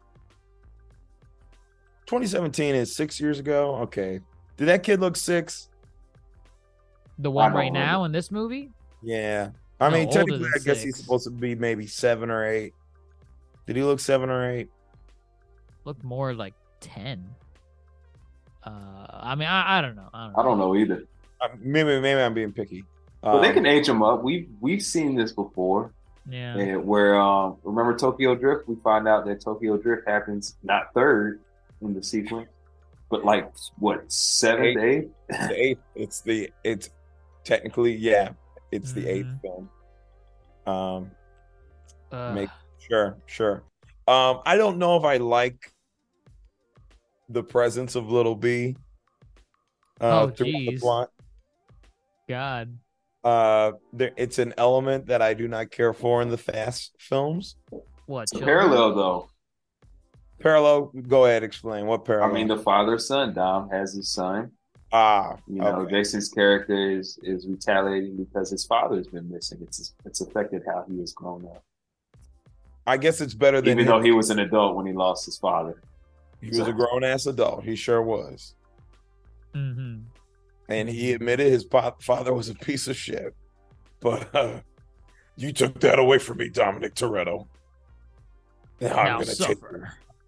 2017 is 6 years ago. Okay, did that kid look 6? The one don't right remember. now in this movie, Yeah, I No, mean older technically, than I guess he's 6. supposed to be maybe 7 or 8. Did he look 7 or 8? looked more like 10. I mean, I don't know. I don't know either. Maybe I'm being picky. But they can age them up. We've seen this before. Yeah. Where remember Tokyo Drift? We find out that Tokyo Drift happens not third in the sequence, but like what, 7th, 8th? The 8th. It's technically it's the 8th film. Make sure. I don't know if I like the presence of Little B. Oh, throughout the geez. plot. God. It's an element that I do not care for in the Fast films. What? It's a Children? parallel though. Parallel, go ahead, explain what parallel. I mean, the father-son. Dom has his son. Okay. Jason's character is retaliating because his father's been missing. It's affected how he has grown up. I guess it's better than Even though he was an adult when he lost his father. He was a grown-ass adult. He sure was. Mm-hmm. And he admitted his father was a piece of shit. But you took that away from me, Dominic Toretto. Now I'm going to take it.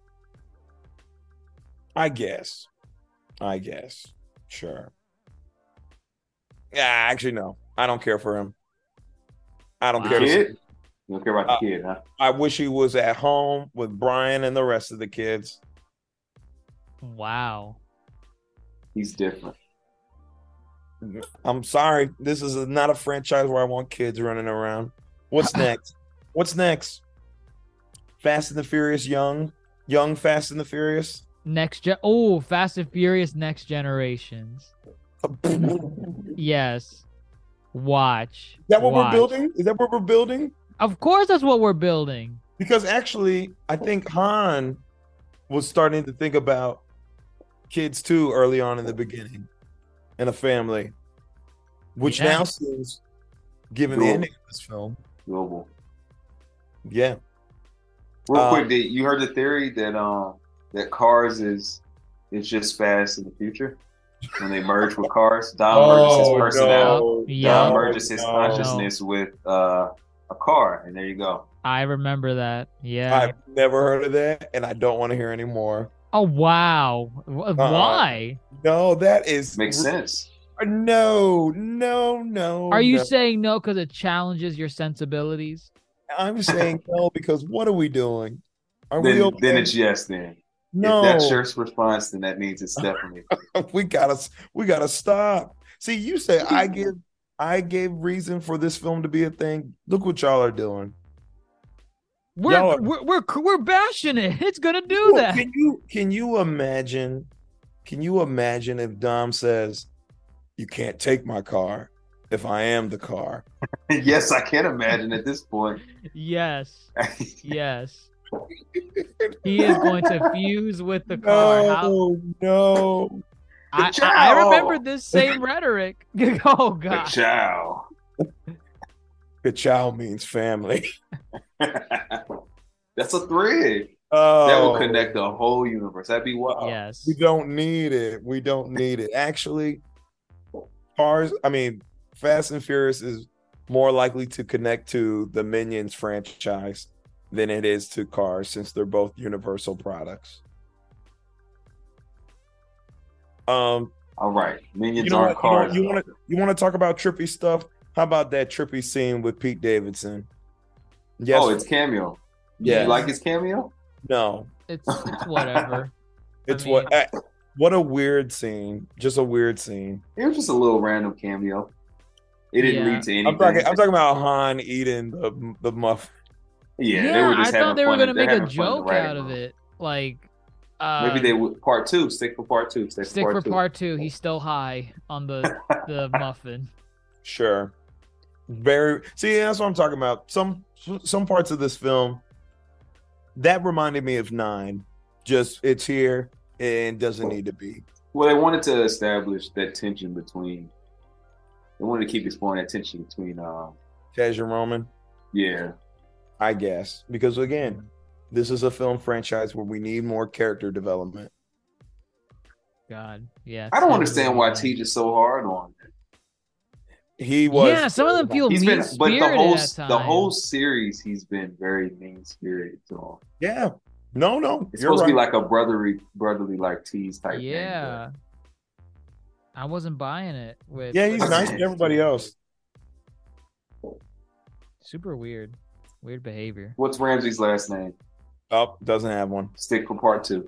I guess. Sure. Yeah, actually, no. I don't care for him. I don't care. Kid? You don't care about the kid, huh? I wish he was at home with Brian and the rest of the kids. Wow. He's different. I'm sorry. This is not a franchise where I want kids running around. What's next? Fast and the Furious young Fast and the Furious. Fast and Furious Next Generations. Yes. Watch. Is that what we're building? Is that what we're building? Of course that's what we're building. Because actually, I think Han was starting to think about kids too early on in the beginning and a family, which now seems, given the ending of this film, global. Yeah. Real quick, you heard the theory that Cars is just Fast in the future when they merge with Cars? Dom merges his personality. Dom merges his consciousness with a car, and there you go. I remember that. Yeah. I've never heard of that, and I don't want to hear anymore. Oh wow! Why? No, that makes sense. No. Are you saying no because it challenges your sensibilities? I'm saying no because what are we doing? Then it's yes. Then no. If that's your response, then that means it's definitely. we gotta stop. See, you say I gave reason for this film to be a thing. Look what y'all are doing. We're bashing it. It's gonna do that. Can you imagine? Can you imagine if Dom says, "You can't take my car if I am the car"? Yes, I can imagine at this point. Yes. He is going to fuse with the car. No. I remember this same rhetoric. Oh God. Ka-chow. Ka-chow means family. That's a thread. That will connect the whole universe. That'd be wild. Yes. We don't need it. Actually, Fast and Furious is more likely to connect to the Minions franchise than it is to Cars, since they're both Universal products. All right. Minions aren't Cars. You want to talk about trippy stuff? How about that trippy scene with Pete Davidson? Yes. Oh, it's cameo. Yeah. You like his cameo? No. It's whatever. What a weird scene. Just a weird scene. It was just a little random cameo. It didn't lead to anything. I'm talking about Han eating the muffin. Yeah, they were just I thought they were going to make a joke out of it. Like, maybe they would part two. Stick for part two. Stick for part two. He's still high on the muffin. Sure. See, that's what I'm talking about. Some parts of this film that reminded me of 9. Just it's here and doesn't need to be. Well, they wanted to establish that tension between. They wanted to keep exploring that tension between Tej and Roman. Yeah. I guess. Because again, this is a film franchise where we need more character development. God. Yeah. I don't understand why Tej is so hard on it. He was. Yeah, some of them feel mean-spirited but the whole series he's been very mean-spirited to him. Yeah. No. It's supposed to be like a brotherly like T's type thing. Yeah. I wasn't buying it with. Yeah, he's nice to everybody else. Super weird. Weird behavior. What's Ramsey's last name? Oh, doesn't have one. Stick for part 2.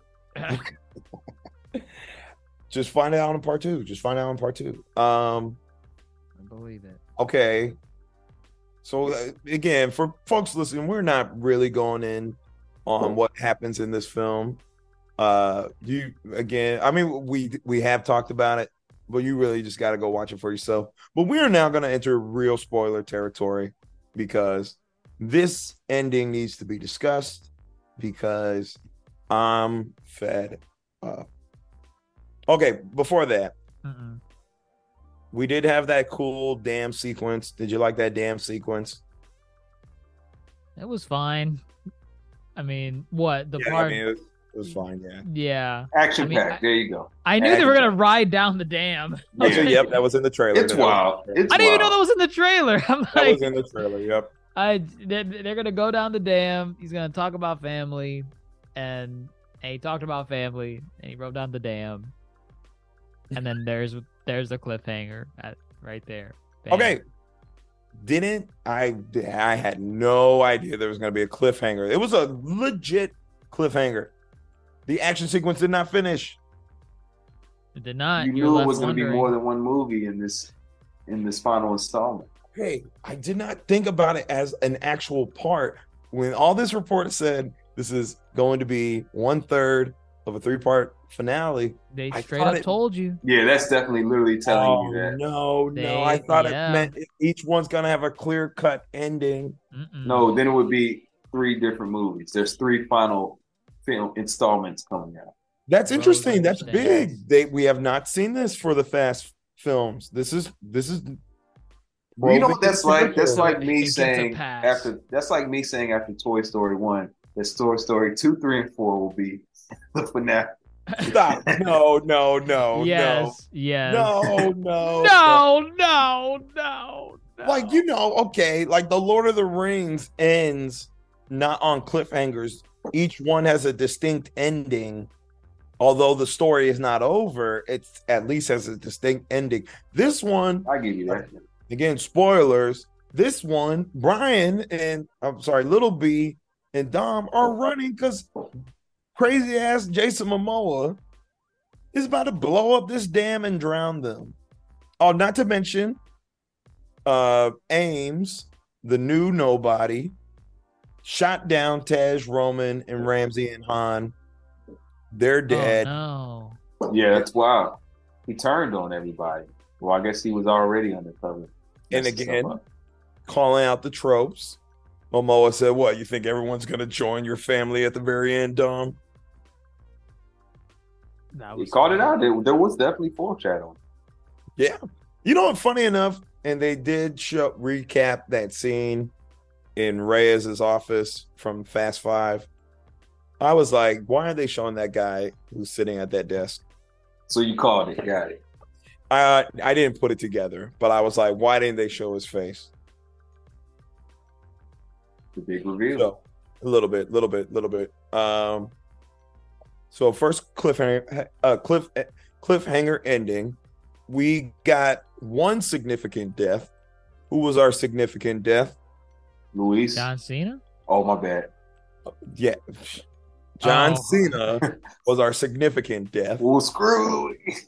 Just find out in part 2. I believe it. Okay. So again, for folks listening, we're not really going in on what happens in this film. We have talked about it. but you really just got to go watch it for yourself. But we are now going to enter real spoiler territory because this ending needs to be discussed because I'm fed up. Okay, before that, we did have that cool dam sequence. Did you like that dam sequence? It was fine. I mean, what the part? It was fine. Yeah. Yeah. Action packed. There you go. I knew they were gonna ride down the dam. Yeah. Yep, that was in the trailer. It's wild. I didn't even know that was in the trailer. I'm like, that was in the trailer. Yep. They're gonna go down the dam. He's gonna talk about family, and he talked about family, and he rode down the dam, and then there's the cliffhanger right there. Bam. Okay. I had no idea there was going to be a cliffhanger. It was a legit cliffhanger. The action sequence did not finish. It did not. You knew it was going to be more than one movie in this final installment. Okay, I did not think about it as an actual part. When all this report said this is going to be 1/3 of a 3-part finale, they straight up told you. Yeah, that's definitely literally telling you that. No, I thought it meant each one's gonna have a clear-cut ending. No, then it would be 3 different movies. There's 3 final film installments coming out. That's interesting. That's big. We have not seen this for the Fast films. This is. Well, you know what that's like? That's like me saying after Toy Story 1, that Toy Story 2, 3, and 4 will be the finale. Stop. No. Yes. No. Like, okay, like the Lord of the Rings ends not on cliffhangers. Each one has a distinct ending. Although the story is not over, it's at least has a distinct ending. This one, I give you that. Again, spoilers. This one, Brian Little B and Dom are running because crazy ass Jason Momoa is about to blow up this dam and drown them. Oh, not to mention Ames, the new nobody, shot down Tej, Roman, and Ramsey and Han. They're dead. Oh, no. Yeah, that's wild. He turned on everybody. Well, I guess he was already undercover. And again, calling out the tropes. Momoa said, "What, you think everyone's going to join your family at the very end, Dom?" He called it out. There was definitely foreshadowing. Yeah. Funny enough, and they did recap that scene in Reyes' office from Fast 5. I was like, why are they showing that guy who's sitting at that desk? So you called it. Got it. I didn't put it together, but I was like, why didn't they show his face? The big reveal. So, a little bit. So first cliffhanger ending. We got one significant death. Who was our significant death? Luis. John Cena? Oh, my bad. Yeah. John Cena was our significant death. Well, screw Louis.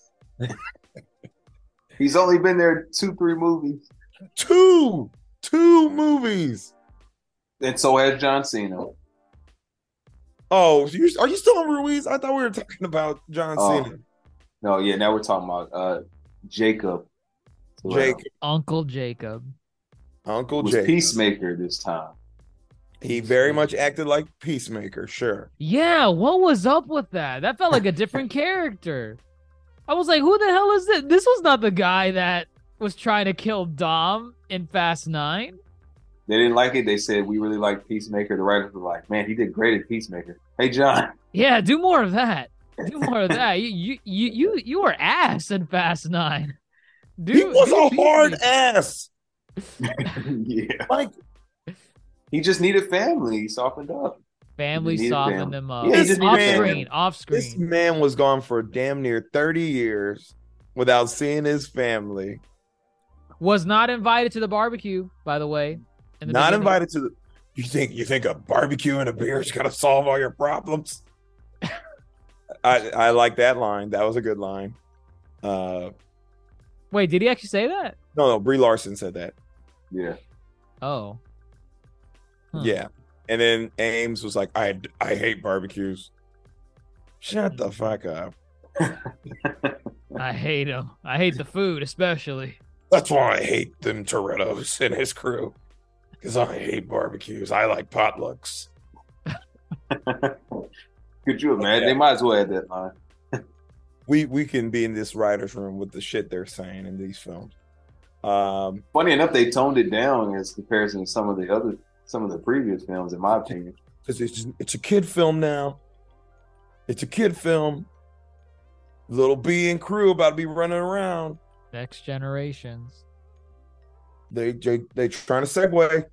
He's only been there 2-3 movies. Two movies. And so has John Cena. Oh, are you still on Ruiz? I thought we were talking about John Cena. No, yeah, now we're talking about Jacob. Uncle Jacob. Was Peacemaker this time. He very much acted like Peacemaker, sure. Yeah, what was up with that? That felt like a different character. I was like, who the hell is this? This was not the guy that was trying to kill Dom in Fast 9. They didn't like it. They said, we really like Peacemaker. The writers were like, man, he did great at Peacemaker. Hey, John. Yeah, do more of that. Do more of that. You were ass in Fast 9. He was a hard ass. Yeah. Like, he just needed family. He softened up. Family softened him up. Yeah, off screen. This man was gone for damn near 30 years without seeing his family. Was not invited to the barbecue, by the way. Not invited to the. You think a barbecue and a beer is gonna solve all your problems? I like that line. That was a good line. Wait, did he actually say that? No, Brie Larson said that. Yeah. Oh. Huh. Yeah. And then Ames was like, I hate barbecues. Shut the fuck up. I hate him. I hate the food, especially. That's why I hate them Toretto's and his crew. Because I hate barbecues. I like potlucks. Could you imagine? They might as well add that line. We can be in this writer's room with the shit they're saying in these films. Funny enough, they toned it down as comparison to some of the previous films, in my opinion. Because it's a kid film now. It's a kid film. Little B and crew about to be running around. Next generations. They trying to segue.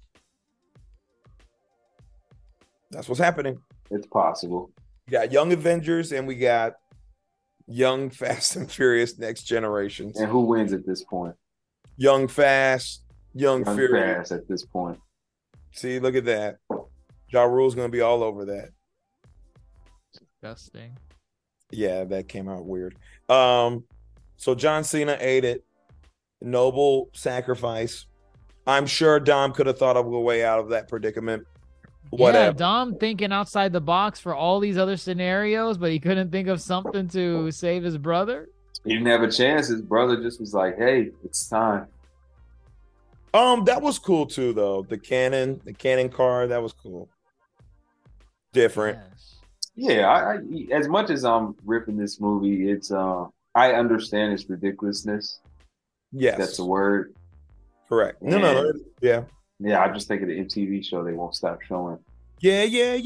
That's what's happening. It's possible. We got Young Avengers and we got Young Fast and Furious Next Generations. And who wins at this point? Young Fast, Young Furious Fast at this point. See, look at that. Ja Rule's gonna be all over that. Disgusting. Yeah, that came out weird. So John Cena ate it. Noble sacrifice. I'm sure Dom could have thought of a way out of that predicament. Whatever. Yeah, Dom thinking outside the box for all these other scenarios, but he couldn't think of something to save his brother. He didn't have a chance. His brother just was like, "Hey, it's time." That was cool too, though. The cannon car, that was cool. Different. Yes. Yeah, I as much as I'm ripping this movie, it's I understand its ridiculousness. Yes, That's a word. correct. No, yeah. Yeah, I just think of the MTV show they won't stop showing. Yeah.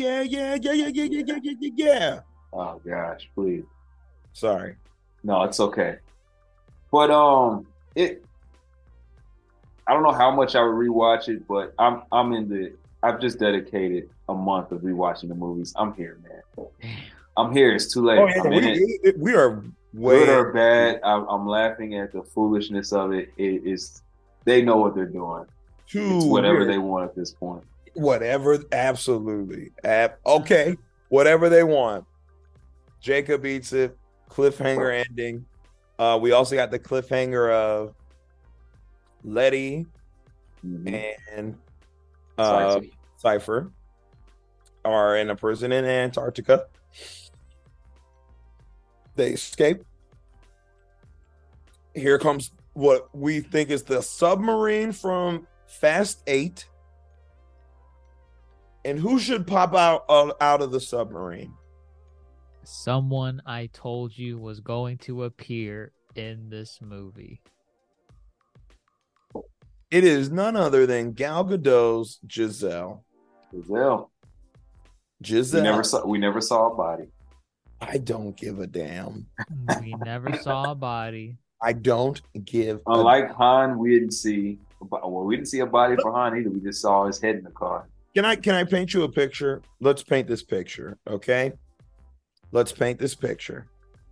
Oh gosh, please. Sorry. No, it's okay. But I don't know how much I would rewatch it, but I've just dedicated a month of rewatching the movies. I'm here, man. I'm here. It's too late. Oh, yeah, I'm in it. we are way Good or bad. I'm laughing at the foolishness of it. It is. They know what they're doing. It's whatever they want at this point. Whatever, absolutely. Okay, whatever they want. Jacob eats it. Cliffhanger ending. We also got the cliffhanger of Letty and Cypher are in a prison in Antarctica. They escape. Here comes what we think is the submarine from Fast 8. And who should pop out of the submarine? Someone I told you was going to appear in this movie. It is none other than Gal Gadot's Giselle. Giselle. We never saw a body. I don't give a damn. We never saw a body. I don't give. Unlike Han, we didn't see a body for Han either. We just saw his head in the car. Can I paint you a picture? Let's paint this picture, okay? Let's paint this picture.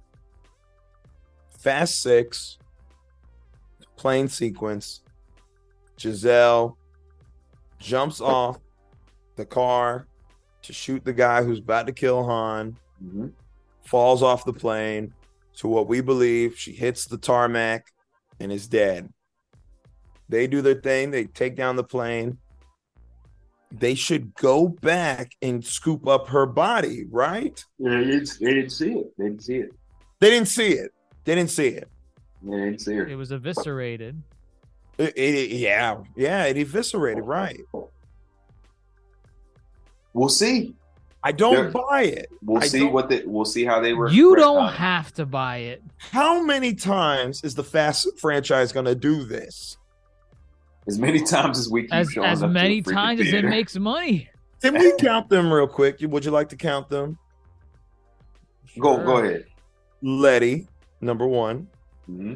Fast 6, plane sequence. Giselle jumps off the car to shoot the guy who's about to kill Han. Falls off the plane to what we believe she hits the tarmac and is dead. They do their thing. They take down the plane. They should go back and scoop up her body, right? Yeah, they didn't see it. They didn't see it. They didn't see it. They didn't see it. Yeah, they didn't see her. It was eviscerated. It eviscerated, right? We'll see. I don't buy it. We'll see how they were. You don't have to buy it. How many times is the Fast franchise going to do this? As many times as we keep showing as up many to the freaking times as it theater. makes money. Can we count them real quick? Would you like to count them? Go ahead. Letty, number 1. Mm-hmm.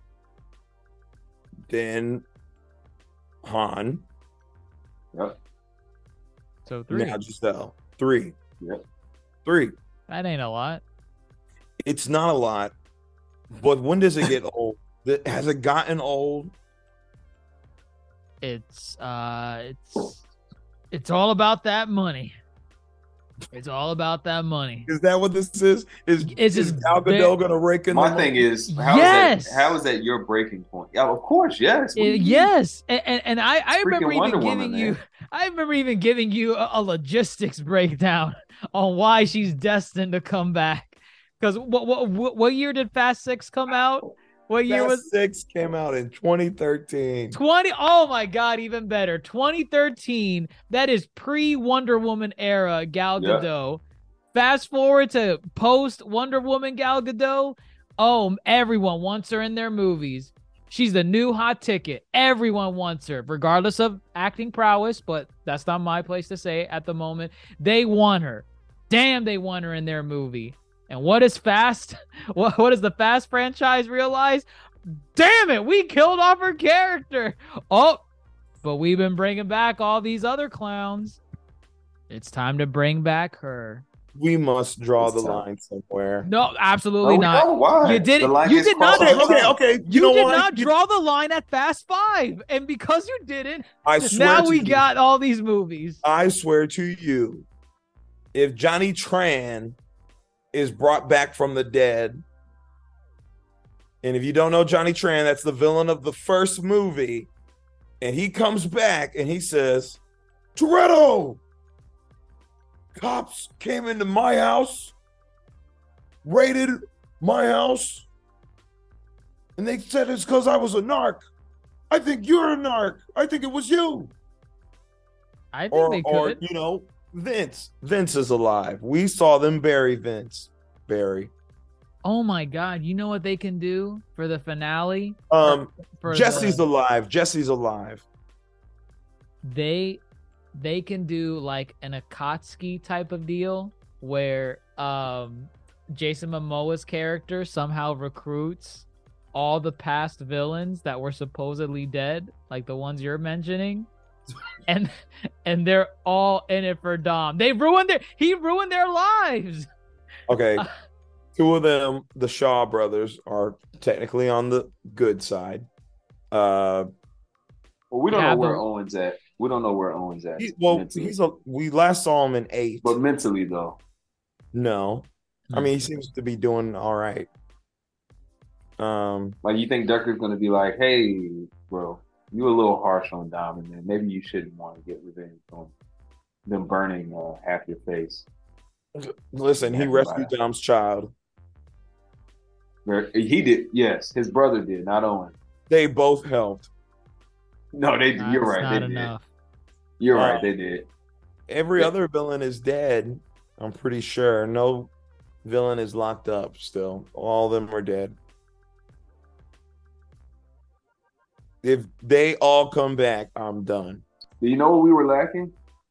Then Han. Yep. So 3. Now Giselle. 3. Yep. 3. That ain't a lot. It's not a lot. But when does it get old? Has it gotten old? It's all about that money. It's all about that money. Is that what this is? Is Gal Gadot going to rake in? My thing is, how is that your breaking point? Yeah, of course, yes. Yes, and I remember even Wonder giving Woman, you, man. I remember even giving you a logistics breakdown on why she's destined to come back. Because what year did Fast 6 come out? What year was 6 came out in 2013. 20? Oh my God, even better. 2013. That is pre-Wonder Woman era Gal Yeah. Gadot. Fast forward to post Wonder Woman Gal Gadot. Oh, everyone wants her in their movies. She's the new hot ticket. Everyone wants her, regardless of acting prowess, but that's not my place to say at the moment. They want her. Damn, they want her in their movie. And what is Fast? What does the Fast franchise realize? Damn it, we killed off her character. Oh, but we've been bringing back all these other clowns. It's time to bring back her. We must draw the line somewhere. No, absolutely not. No, why? You did The line you gets did not. crossed all the time. Okay. You know did what? not draw the line at Fast 5. And because you didn't, I swear now to we you, got all these movies. I swear to you, if Johnny Tran is brought back from the dead, and if you don't know Johnny Tran, that's the villain of the first movie, and he comes back and he says, Toretto, cops came into my house, raided my house, and they said it's because I was a narc. I think you're a narc. I think it was you. I think they could. You know, Vince. Vince is alive. We saw them bury Vince. Barry. Oh my God! You know what they can do for the finale? Jesse's alive. Jesse's alive. They can do like an Akatsuki type of deal where Jason Momoa's character somehow recruits all the past villains that were supposedly dead, like the ones you're mentioning, and they're all in it for Dom. He ruined their lives. Okay. Two of them, the Shaw brothers, are technically on the good side. Well, we don't Yeah, know where but- Owen's at. We don't know where Owen's at. mentally. We last saw him in 8. But mentally, though. No. I mean, he seems to be doing all right. Like, you think Ducker's going to be like, hey, bro, you a little harsh on Dom, and then maybe you shouldn't want to get revenge on them burning half your face. Listen, he rescued Dom's child. He did, yes. His brother did, not Owen. They both helped. No, they. Nah, you're it's right. not They enough. did. You're right. They did. Every other villain is dead. I'm pretty sure. No villain is locked up still. All of them are dead. If they all come back, I'm done. Do you know what we were lacking?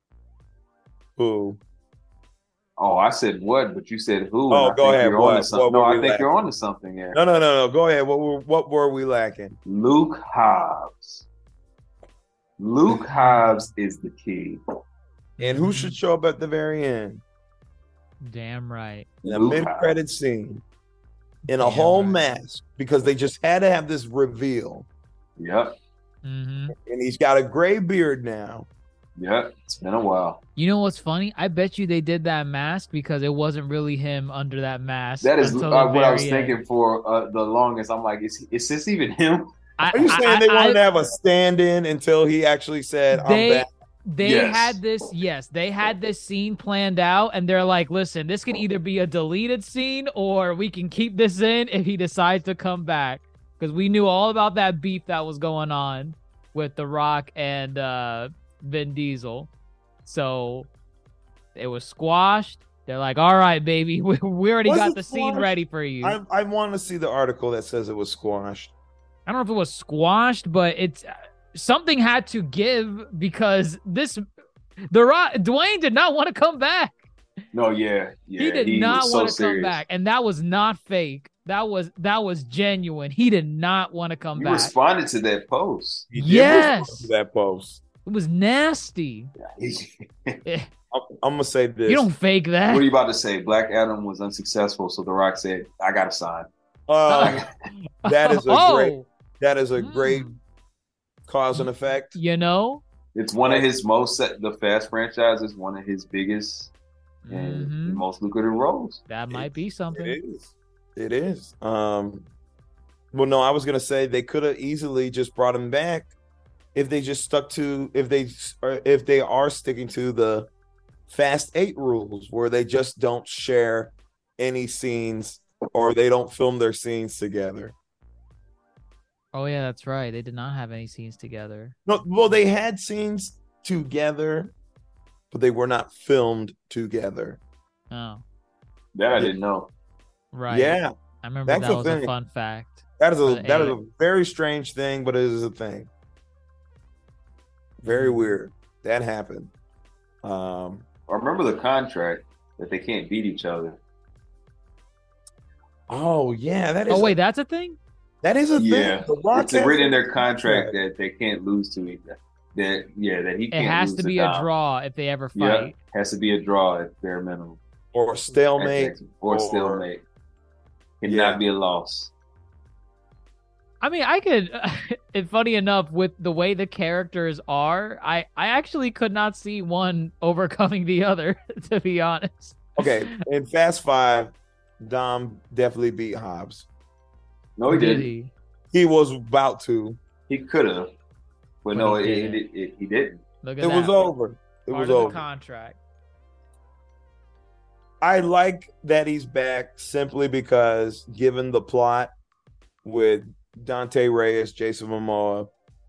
Who? Oh, I said what, but you said who. Oh, and I go think ahead. You're What? onto something. What No, were I we think you're lacking? onto something there. No. Go ahead. What were we lacking? Luke Hobbs. Luke Hobbs is the key. And who should show up at the very end? Damn right. In a Luke mid-credit Hobbs. scene. In a Damn whole right. mask. Because they just had to have this reveal. Yep. Mm-hmm. And he's got a gray beard now. Yep. It's been a while. You know what's funny? I bet you they did that mask because it wasn't really him under that mask. That is until what the I was very end. thinking for the longest. I'm like, is this even him? Are you saying they wanted to have a stand-in until he actually said, I'm back? They Yes. had this, yes, they had this scene planned out, and they're like, listen, this can either be a deleted scene or we can keep this in if he decides to come back. Because we knew all about that beef that was going on with The Rock and Vin Diesel. So it was squashed. They're like, all right, baby, we already Was got it the scene squashed? ready for you. I want to see the article that says it was squashed. I don't know if it was squashed, but it's something had to give because Dwayne did not want to come back. No, yeah. He did not want to come back, and that was not fake. That was genuine. He did not want to come You back. responded to that post. He did Yes. respond to that post. It was nasty. What I'm gonna say this. You don't fake that. are you about to say? Black Adam was unsuccessful, so The Rock said, I got to sign. That is a Oh. great. That is a great Mm. cause and effect. You know? It's one of his most, the Fast franchise is one of his biggest and Mhm. most lucrative roles. That might be something. It is. It is. Well, no, I was gonna say they could have easily just brought him back if they just stuck to if they are sticking to the Fast 8 rules where they just don't share any scenes, or they don't film their scenes together. Oh yeah, that's right. They did not have any scenes together. No, well, they had scenes together, but they were not filmed together. Oh, That I didn't know. right. Yeah, I remember that's that a was a thing. fun fact. that is For a the a very strange thing, but it is a thing. Very weird. That happened. I remember the contract that they can't beat each other. Oh yeah, that is. Oh wait, that's a thing? that is a Yeah, thing. The Rock it's has written a in their contract contract. that they can't lose to each other. That he It can't has lose to be a Dom. draw if they ever Yeah, fight. has to be a draw at bare minimum. or stalemate. Or stalemate. Cannot Yeah. be a loss. I mean, I could. It's funny enough with the way the characters are. I actually could not see one overcoming the other. To be honest. Okay, in Fast Five, Dom definitely beat Hobbs. No, he Did didn't. he? He was about to. He could have, but But no, he he didn't. Look at It that. was over. It Part was of over. the contract. I like that he's back simply because, given the plot with Dante Reyes, Jason Momoa,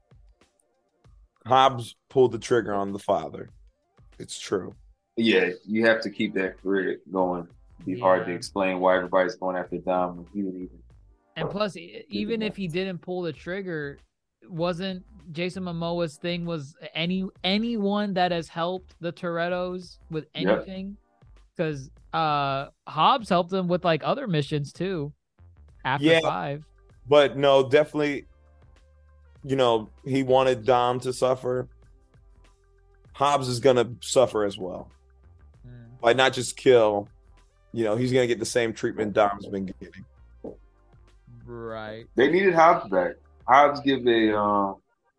Hobbs pulled the trigger on the father. It's true. Yeah, you have to keep that career going. It'd be hard to Yeah. explain why everybody's going after Dom when he would even. And plus, even if he didn't pull the trigger, wasn't Jason Momoa's thing was anyone that has helped the Torettos with Yep. anything? Because Hobbs helped him with like other missions too. After Yeah. 5. But no, definitely, he wanted Dom to suffer. Hobbs is going to suffer as well. By not just kill, he's going to get the same treatment Dom's been getting. Right. They needed Hobbs back. Hobbs gives a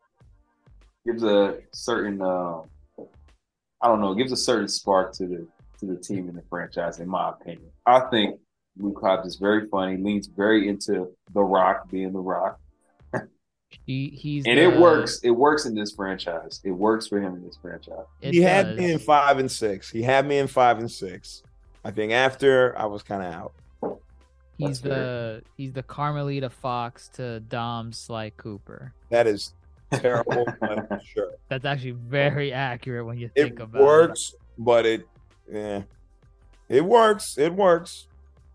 certain gives a certain spark to the team and the franchise, in my opinion. I think Luke Hobbs is very funny, leans very into The Rock being The Rock. It works. It works in this franchise. It works for him in this franchise. He had me in 5 and 6. I think after I was kind of out. He's the Carmelita Fox to Dom's Sly Cooper. That is terrible, but sure. That's actually very accurate when you think It about works, but it works. It works.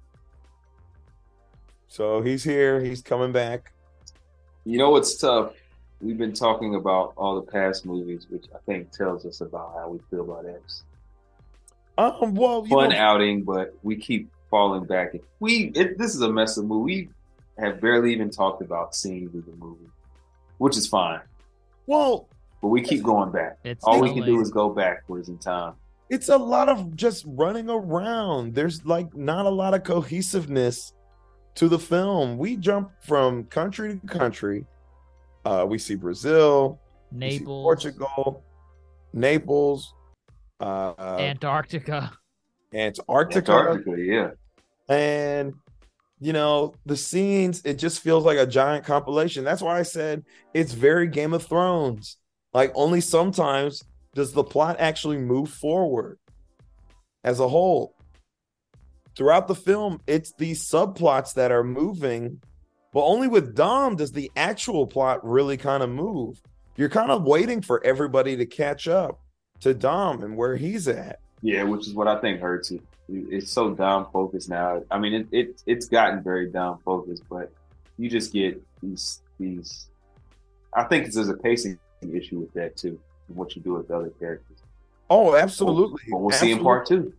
So he's here. He's coming back. You know what's tough? We've been talking about all the past movies, which I think tells us about how we feel about X. Well, Fun outing, but we keep falling back. This is a mess of movie. We have barely even talked about scenes of the movie, which is fine. Well, but we keep going back. All we can do is go backwards in time. It's a lot of just running around. There's like not a lot of cohesiveness to the film. We jump from country to country. We see Brazil, we see Portugal, Naples, Antarctica, yeah. And the scenes, it just feels like a giant compilation. That's why I said it's very Game of Thrones. Like, only sometimes does the plot actually move forward as a whole. Throughout the film, it's these subplots that are moving, but only with Dom does the actual plot really kind of move. You're kind of waiting for everybody to catch up to Dom and where he's at. Yeah, which is what I think hurts it. It's so Dom focused now. I mean, it's gotten very Dom focused, but you just get these. I think there's a pacing issue with that too. What you do with the other characters. Oh, absolutely. But we'll see in part 2.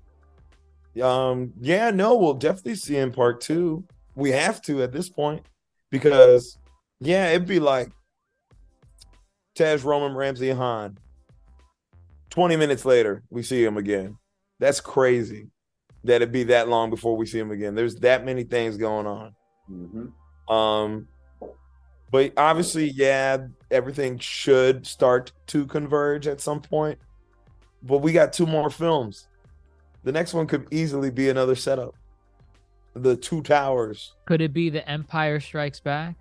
We'll definitely see in part 2. We have to at this point because, it'd be like Tej, Roman, Ramsey, Han. 20 minutes later, we see him again. That's crazy that it'd be that long before we see him again. There's that many things going on. Mm-hmm. But obviously, everything should start to converge at some point. But we got 2 more films. The next one could easily be another setup. The Two Towers. Could it be The Empire Strikes Back?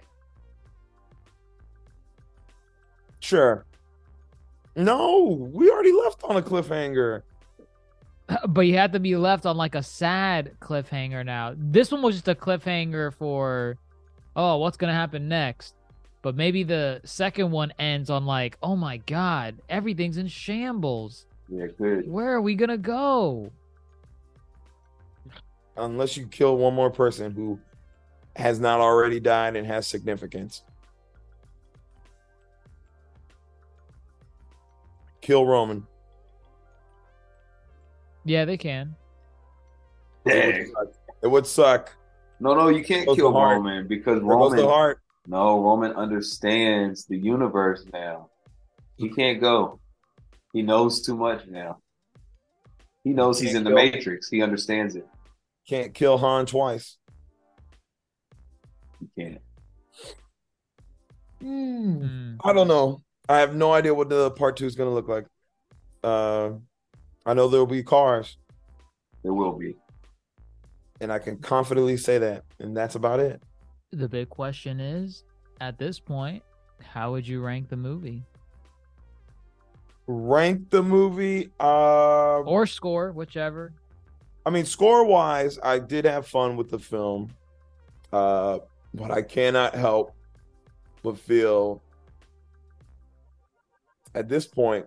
Sure. No, we already left on a cliffhanger. But you had to be left on like a sad cliffhanger now. This one was just a cliffhanger for, oh, what's going to happen next? But maybe the second one ends on like, oh my God, everything's in shambles. Yeah, good. Where are we going to go? Unless you kill one more person who has not already died and has significance. Kill Roman. Yeah, they can. Dang. It would suck. No, you can't Goes kill the heart. Roman because There goes the Roman. heart. No, Roman understands the universe now. He can't go. He knows too much now. He knows he's in the Matrix. He understands it. Can't kill Han twice. He can't. I don't know. I have no idea what the part 2 is going to look like. I know there'll be cars, There will be. and I can confidently say that, and that's about it. The big question is, at this point, how would you rank the movie? Rank the movie. Or score, whichever. I mean, score-wise, I did have fun with the film, but I cannot help but feel at this point,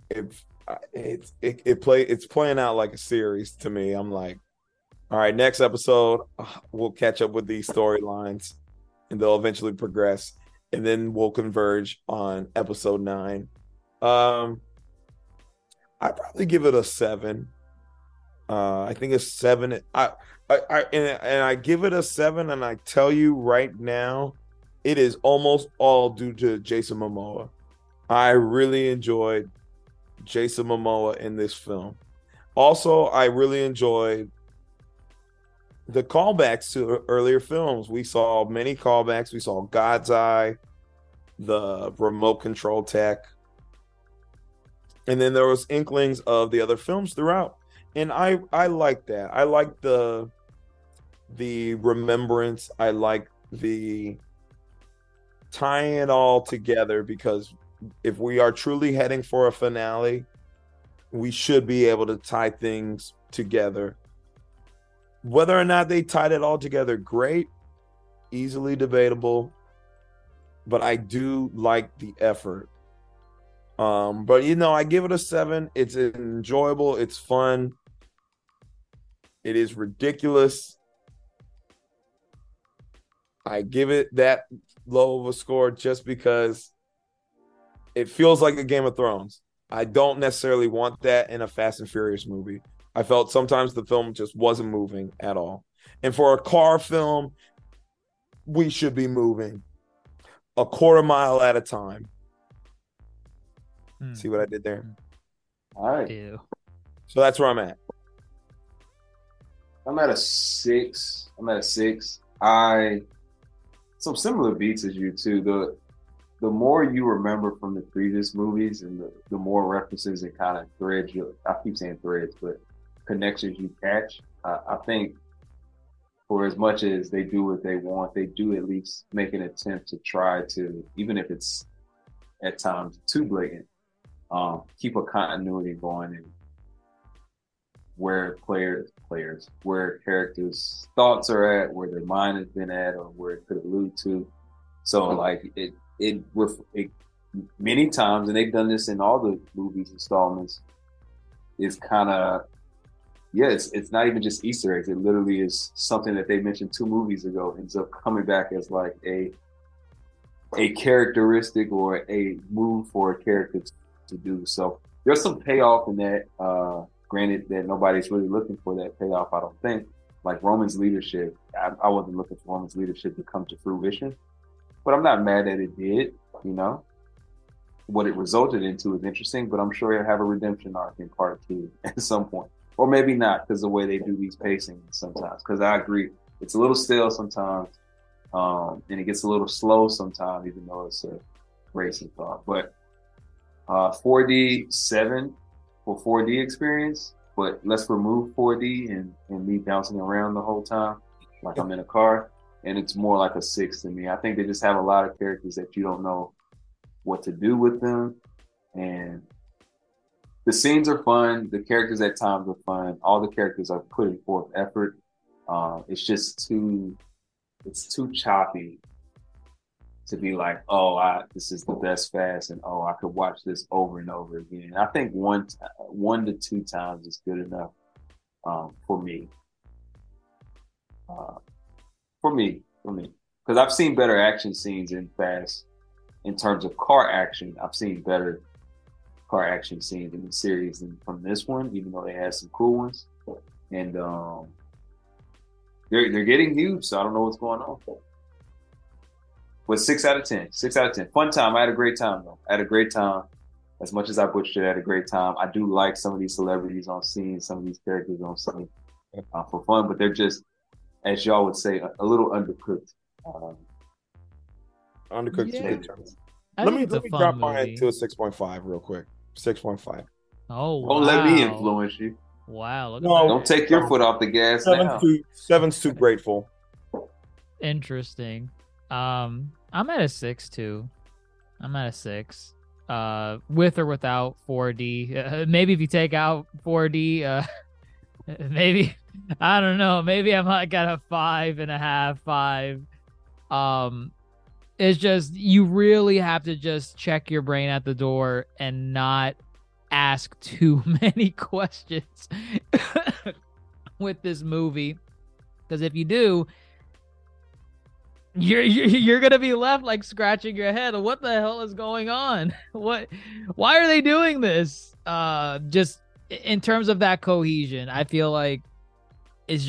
it's playing out like a series to me. I'm like, all right, next episode, we'll catch up with these storylines, and they'll eventually progress, and then we'll converge on episode 9. I'd probably give it a 7. I think it's 7. I give it a 7, and I tell you right now, it is almost all due to Jason Momoa. I really enjoyed Jason Momoa in this film. Also, I really enjoyed the callbacks to earlier films. We saw many callbacks. We saw God's Eye, the remote control tech, and then there was inklings of the other films throughout. And I like that. I like the remembrance. I like the tying it all together, because if we are truly heading for a finale, we should be able to tie things together. Whether or not they tied it all together, great, easily debatable, but I do like the effort. But I give it a 7. It's enjoyable. It's fun. It is ridiculous. I give it that low of a score just because it feels like a Game of Thrones. I don't necessarily want that in a Fast and Furious movie. I felt sometimes the film just wasn't moving at all. And for a car film, we should be moving a quarter mile at a time. See what I did there? All right. Ew. So that's where I'm at. I'm at a 6. Some similar beats as you too. The more you remember from the previous movies, and the more references and kind of threads, I keep saying threads, but connections you catch, I think for as much as they do what they want, they do at least make an attempt to try to, even if it's at times too blatant, keep a continuity going and where where characters' thoughts are at, where their mind has been at, or where it could allude to. So like it many times, and they've done this in all the movies installments, is kind of, it's not even just Easter eggs. It literally is something that they mentioned 2 movies ago, ends up coming back as like a characteristic or a move for a character to do. So there's some payoff in that. Granted that nobody's really looking for that payoff, I don't think. Like Roman's leadership, I wasn't looking for Roman's leadership to come to fruition, but I'm not mad that it did. What it resulted into is interesting, but I'm sure he'll have a redemption arc in part 2 at some point. Or maybe not, because the way they do these pacings sometimes. Because I agree, it's a little stale sometimes, and it gets a little slow sometimes, even though it's a racing car. But 4D 7 for 4D experience, but let's remove 4D and me bouncing around the whole time like I'm in a car, and it's more like a 6 to me. I think they just have a lot of characters that you don't know what to do with them, and The scenes are fun. The characters at times are fun. All the characters are putting forth effort. It's just it's too choppy to be like, oh, this is the best Fast, and oh, I could watch this over and over again. I think one to two times is good enough for me. Because I've seen better action scenes in Fast in terms of car action. I've seen better car action scenes in the series than from this one, even though they had some cool ones. And they're getting huge, so I don't know what's going on. But 6 out of 10. 6 out of 10. Fun time. I had a great time, though. I had a great time. As much as I butchered it, I had a great time. I do like some of these celebrities on scene, some of these characters on scene for fun, but they're just, as y'all would say, a little undercooked. Undercooked. Yeah. Let me drop mine to a 6.5 real quick. 6.5. Oh, wow. Don't let me influence you. Wow. Look at No. that. Don't take your foot off the gas now. Seven's too grateful. Interesting. I'm at a 6 too. I'm at a 6. With or without 4D. Maybe if you take out 4D, maybe I don't know. Maybe I might got a 5.5, 5. It's just you really have to just check your brain at the door and not ask too many questions with this movie, because if you do, you're gonna be left like scratching your head. What the hell is going on? Why are they doing this? Just in terms of that cohesion, I feel like it's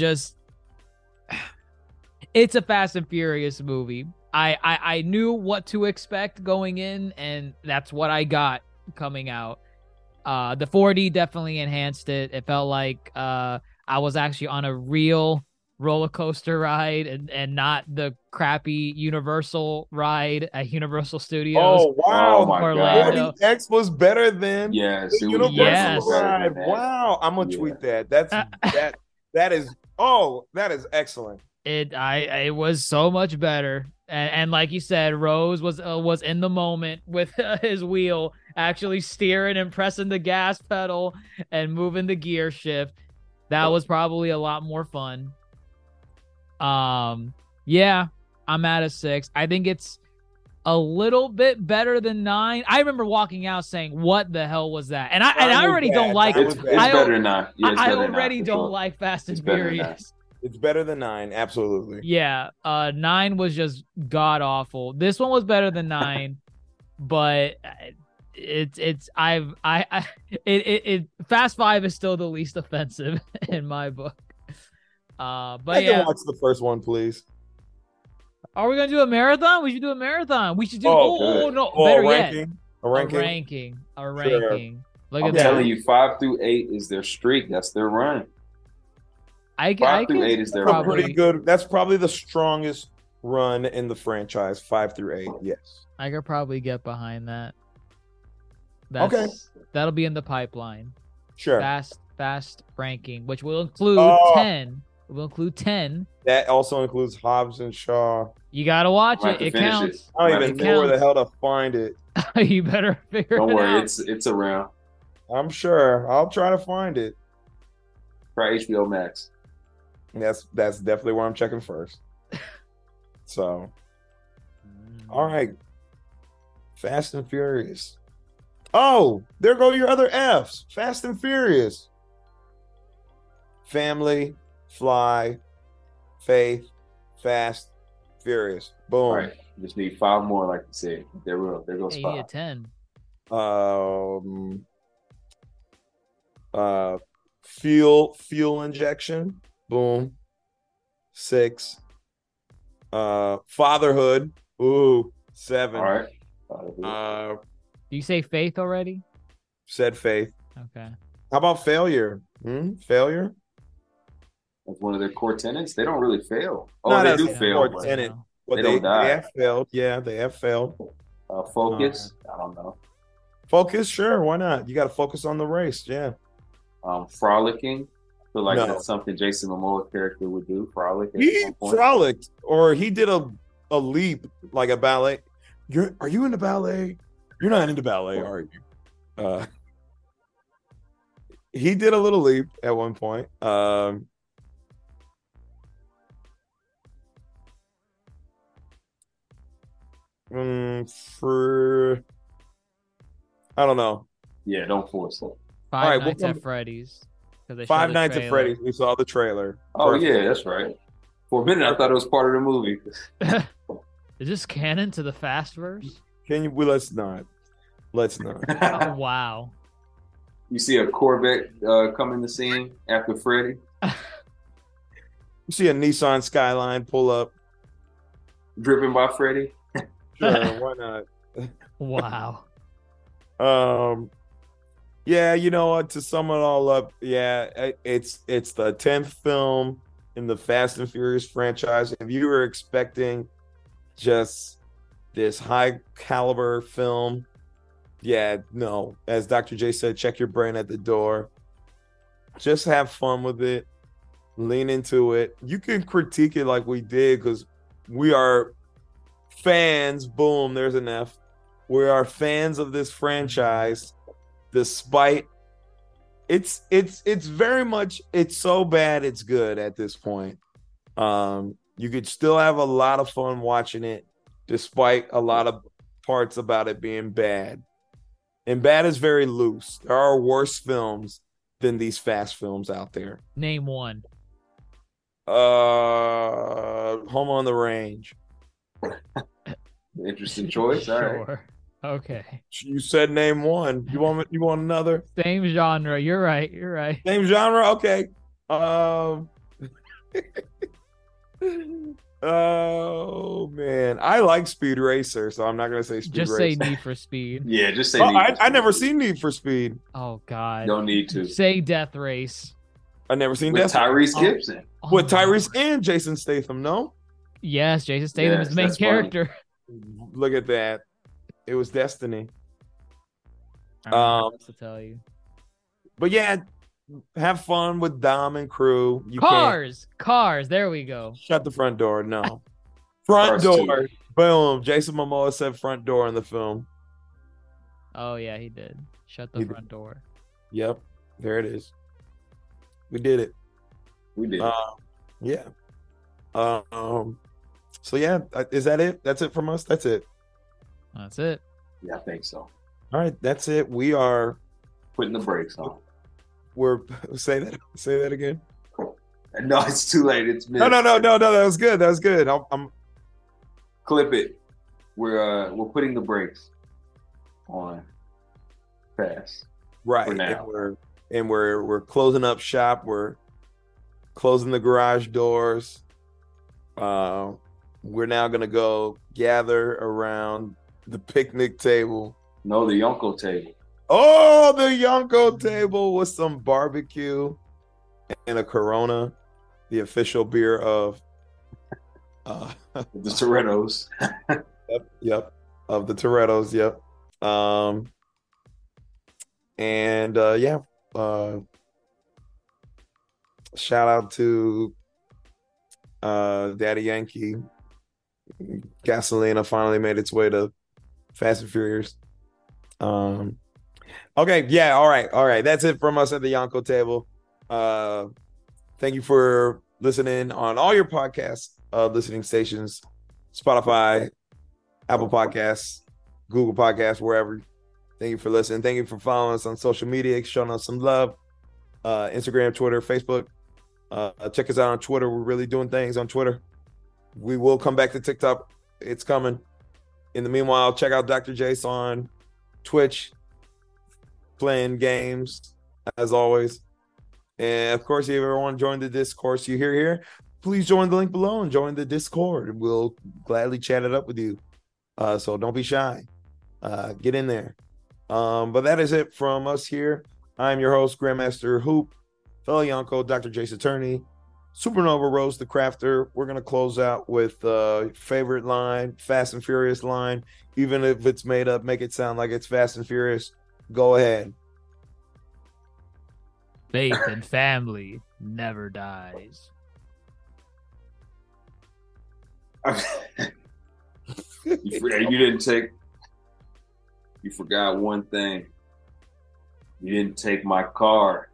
a Fast and Furious movie. I knew what to expect going in, and that's what I got coming out. The 4D definitely enhanced it. It felt like I was actually on a real roller coaster ride and not the crappy Universal ride at Universal Studios. Oh wow! Oh my Orlando. God. 4DX was better than Yes, the it was Universal Yes. ride. that. Wow! I'm gonna tweet that. That is excellent. It was so much better, and like you said, Rose was in the moment with his wheel, actually steering and pressing the gas pedal and moving the gear shift. That was probably a lot more fun. Yeah, I'm at a 6. I think it's a little bit better than 9. I remember walking out saying, "What the hell was that?" And I already don't like It It's was better than 9. Yeah, it's I better than 9, already for don't sure. like Fast and It's better than Furious. It's better than 9, absolutely. Yeah, 9 was just god awful. This one was better than 9, but Fast 5 is still the least offensive in my book. But I can yeah, watch the first one, please. are we gonna do a marathon? We should do a marathon. We should do. Oh, Oh good. no, Oh, better a yet, ranking. a ranking. Look I'm at that. telling you, 5 through 8 is their streak. That's their run. I 5 through could 8 is their That's probably- pretty good. That's probably the strongest run in the franchise. 5 through 8. Yes. I could probably get behind that. Okay. That'll be in the pipeline. Sure. Fast ranking, which will include Oh. 10. It will include 10. That also includes Hobbs and Shaw. You gotta watch Might have it. to It finish counts. I don't Right. even It know where the counts. hell to find it. You better figure Don't it worry, out. it's around. I'm sure. I'll try to find it. Try HBO Max. That's definitely where I'm checking first. So, all right. Fast and Furious. Oh, there go your other F's. Fast and Furious. Family, Fly, Faith, Fast, Furious. Boom. All right. Just need 5 more, like you said. There goes Hey, 5. yeah, 10. Fuel injection. Boom. 6. Fatherhood. Ooh, 7. All right. Do you say Faith already? Said Faith. Okay. How about failure? Failure? That's one of their core tenets. They don't really fail. Not Oh, they as do a fail. core but, tenant. But They they don't die. have failed. Yeah, they have failed. Focus. I don't know. Focus, sure. Why not? You got to focus on the race. Yeah. Frolicking. I feel like No. that's something Jason Momoa character would do. Frolic. At He some point. frolicked, or he did a leap like a ballet. Are you into ballet? You're not into ballet, are you? He did a little leap at one point. For I don't know. Yeah, don't force it. Five right, Nights we'll at come- Freddy's. 'Cause they showed Five the Nights at trailer. Freddy's. We saw the trailer. Oh Perfect. yeah, that's right. For a minute, I thought it was part of the movie. Is this canon to the Fastverse? Can you? Well, let's not. Let's not. Oh, wow. You see a Corvette come in the scene after Freddy. You see a Nissan Skyline pull up. Driven by Freddy. Sure, why not? Wow. Yeah, you know what? To sum it all up, yeah, it's the 10th film in the Fast and Furious franchise. If you were expecting just this high caliber film, yeah, no. As Dr. J said, check your brain at the door. Just have fun with it. Lean into it. You can critique it like we did because we are fans. Boom, there's an F. We are fans of this franchise, despite it's very much it's so bad it's good at this point. You could still have a lot of fun watching it, despite a lot of parts about it being bad. And bad is very loose. There are worse films than these fast films out there. Name one. Home on the Range. Interesting choice. All right. Sure. Okay. You said name one. You want another? Same genre. You're right. You're right. Same genre? Okay. Oh man, I like Speed Racer, so I'm not gonna say Speed Just Racer. say Need for Speed. Yeah, just say. Oh, Need for I never Speed. seen Need for Speed. Oh God. Don't need to. Say Death Race. I never seen With that. Tyrese Oh. Gibson. Oh, With Tyrese and Jason Statham. No, Yes, Jason Statham Yes, is the main that's funny. character. look at that. It was destiny. I don't know what else to tell you. But yeah, have fun with Dom and crew. You Cars. There we go. can't shut the front door. No, front Cars too. door. Boom. Jason Momoa said front door in the film. Oh yeah, he did. Shut the He did. front door. Yep, there it is. We did it. We did. Yeah. So yeah, is that it? That's it from us. That's it. That's it. Yeah, I think so. All right, that's it. We are. Putting the brakes on. We're say that again. No, it's too late. It's missed. No. That was good. That was good. I'm Clip it. We're putting the brakes on fast. right. For now. And we're closing up shop. We're closing the garage doors. We're now gonna go gather around the picnic table. No, the Yonko table. Oh, the Yonko table with some barbecue and a Corona, the official beer of The Torettos. Yep, of the Torettos, yep. Shout out to Daddy Yankee. Gasolina finally made its way to Fast and Furious. Okay, yeah, all right. That's it from us at the Yonko table. Thank you for listening on all your podcast listening stations, Spotify, Apple Podcasts, Google Podcasts, wherever. Thank you for listening. Thank you for following us on social media, showing us some love. Instagram, Twitter, Facebook. Check us out on Twitter. We're really doing things on Twitter. We will come back to TikTok. It's coming. In the meanwhile, check out Dr. Jace on Twitch, playing games, as always. And of course, if you ever want to join the discourse you hear here, please join the link below and join the Discord. We'll gladly chat it up with you. So don't be shy. Get in there. But that is it from us here. I'm your host, Grandmaster Hoop, fellow Yonko, Dr. Jace Attorney, Supernova Rose the Crafter. We're going to close out with favorite line, Fast and Furious line. Even if it's made up, make it sound like it's Fast and Furious. Go ahead. Faith and family never dies. You forgot one thing. You didn't take my car.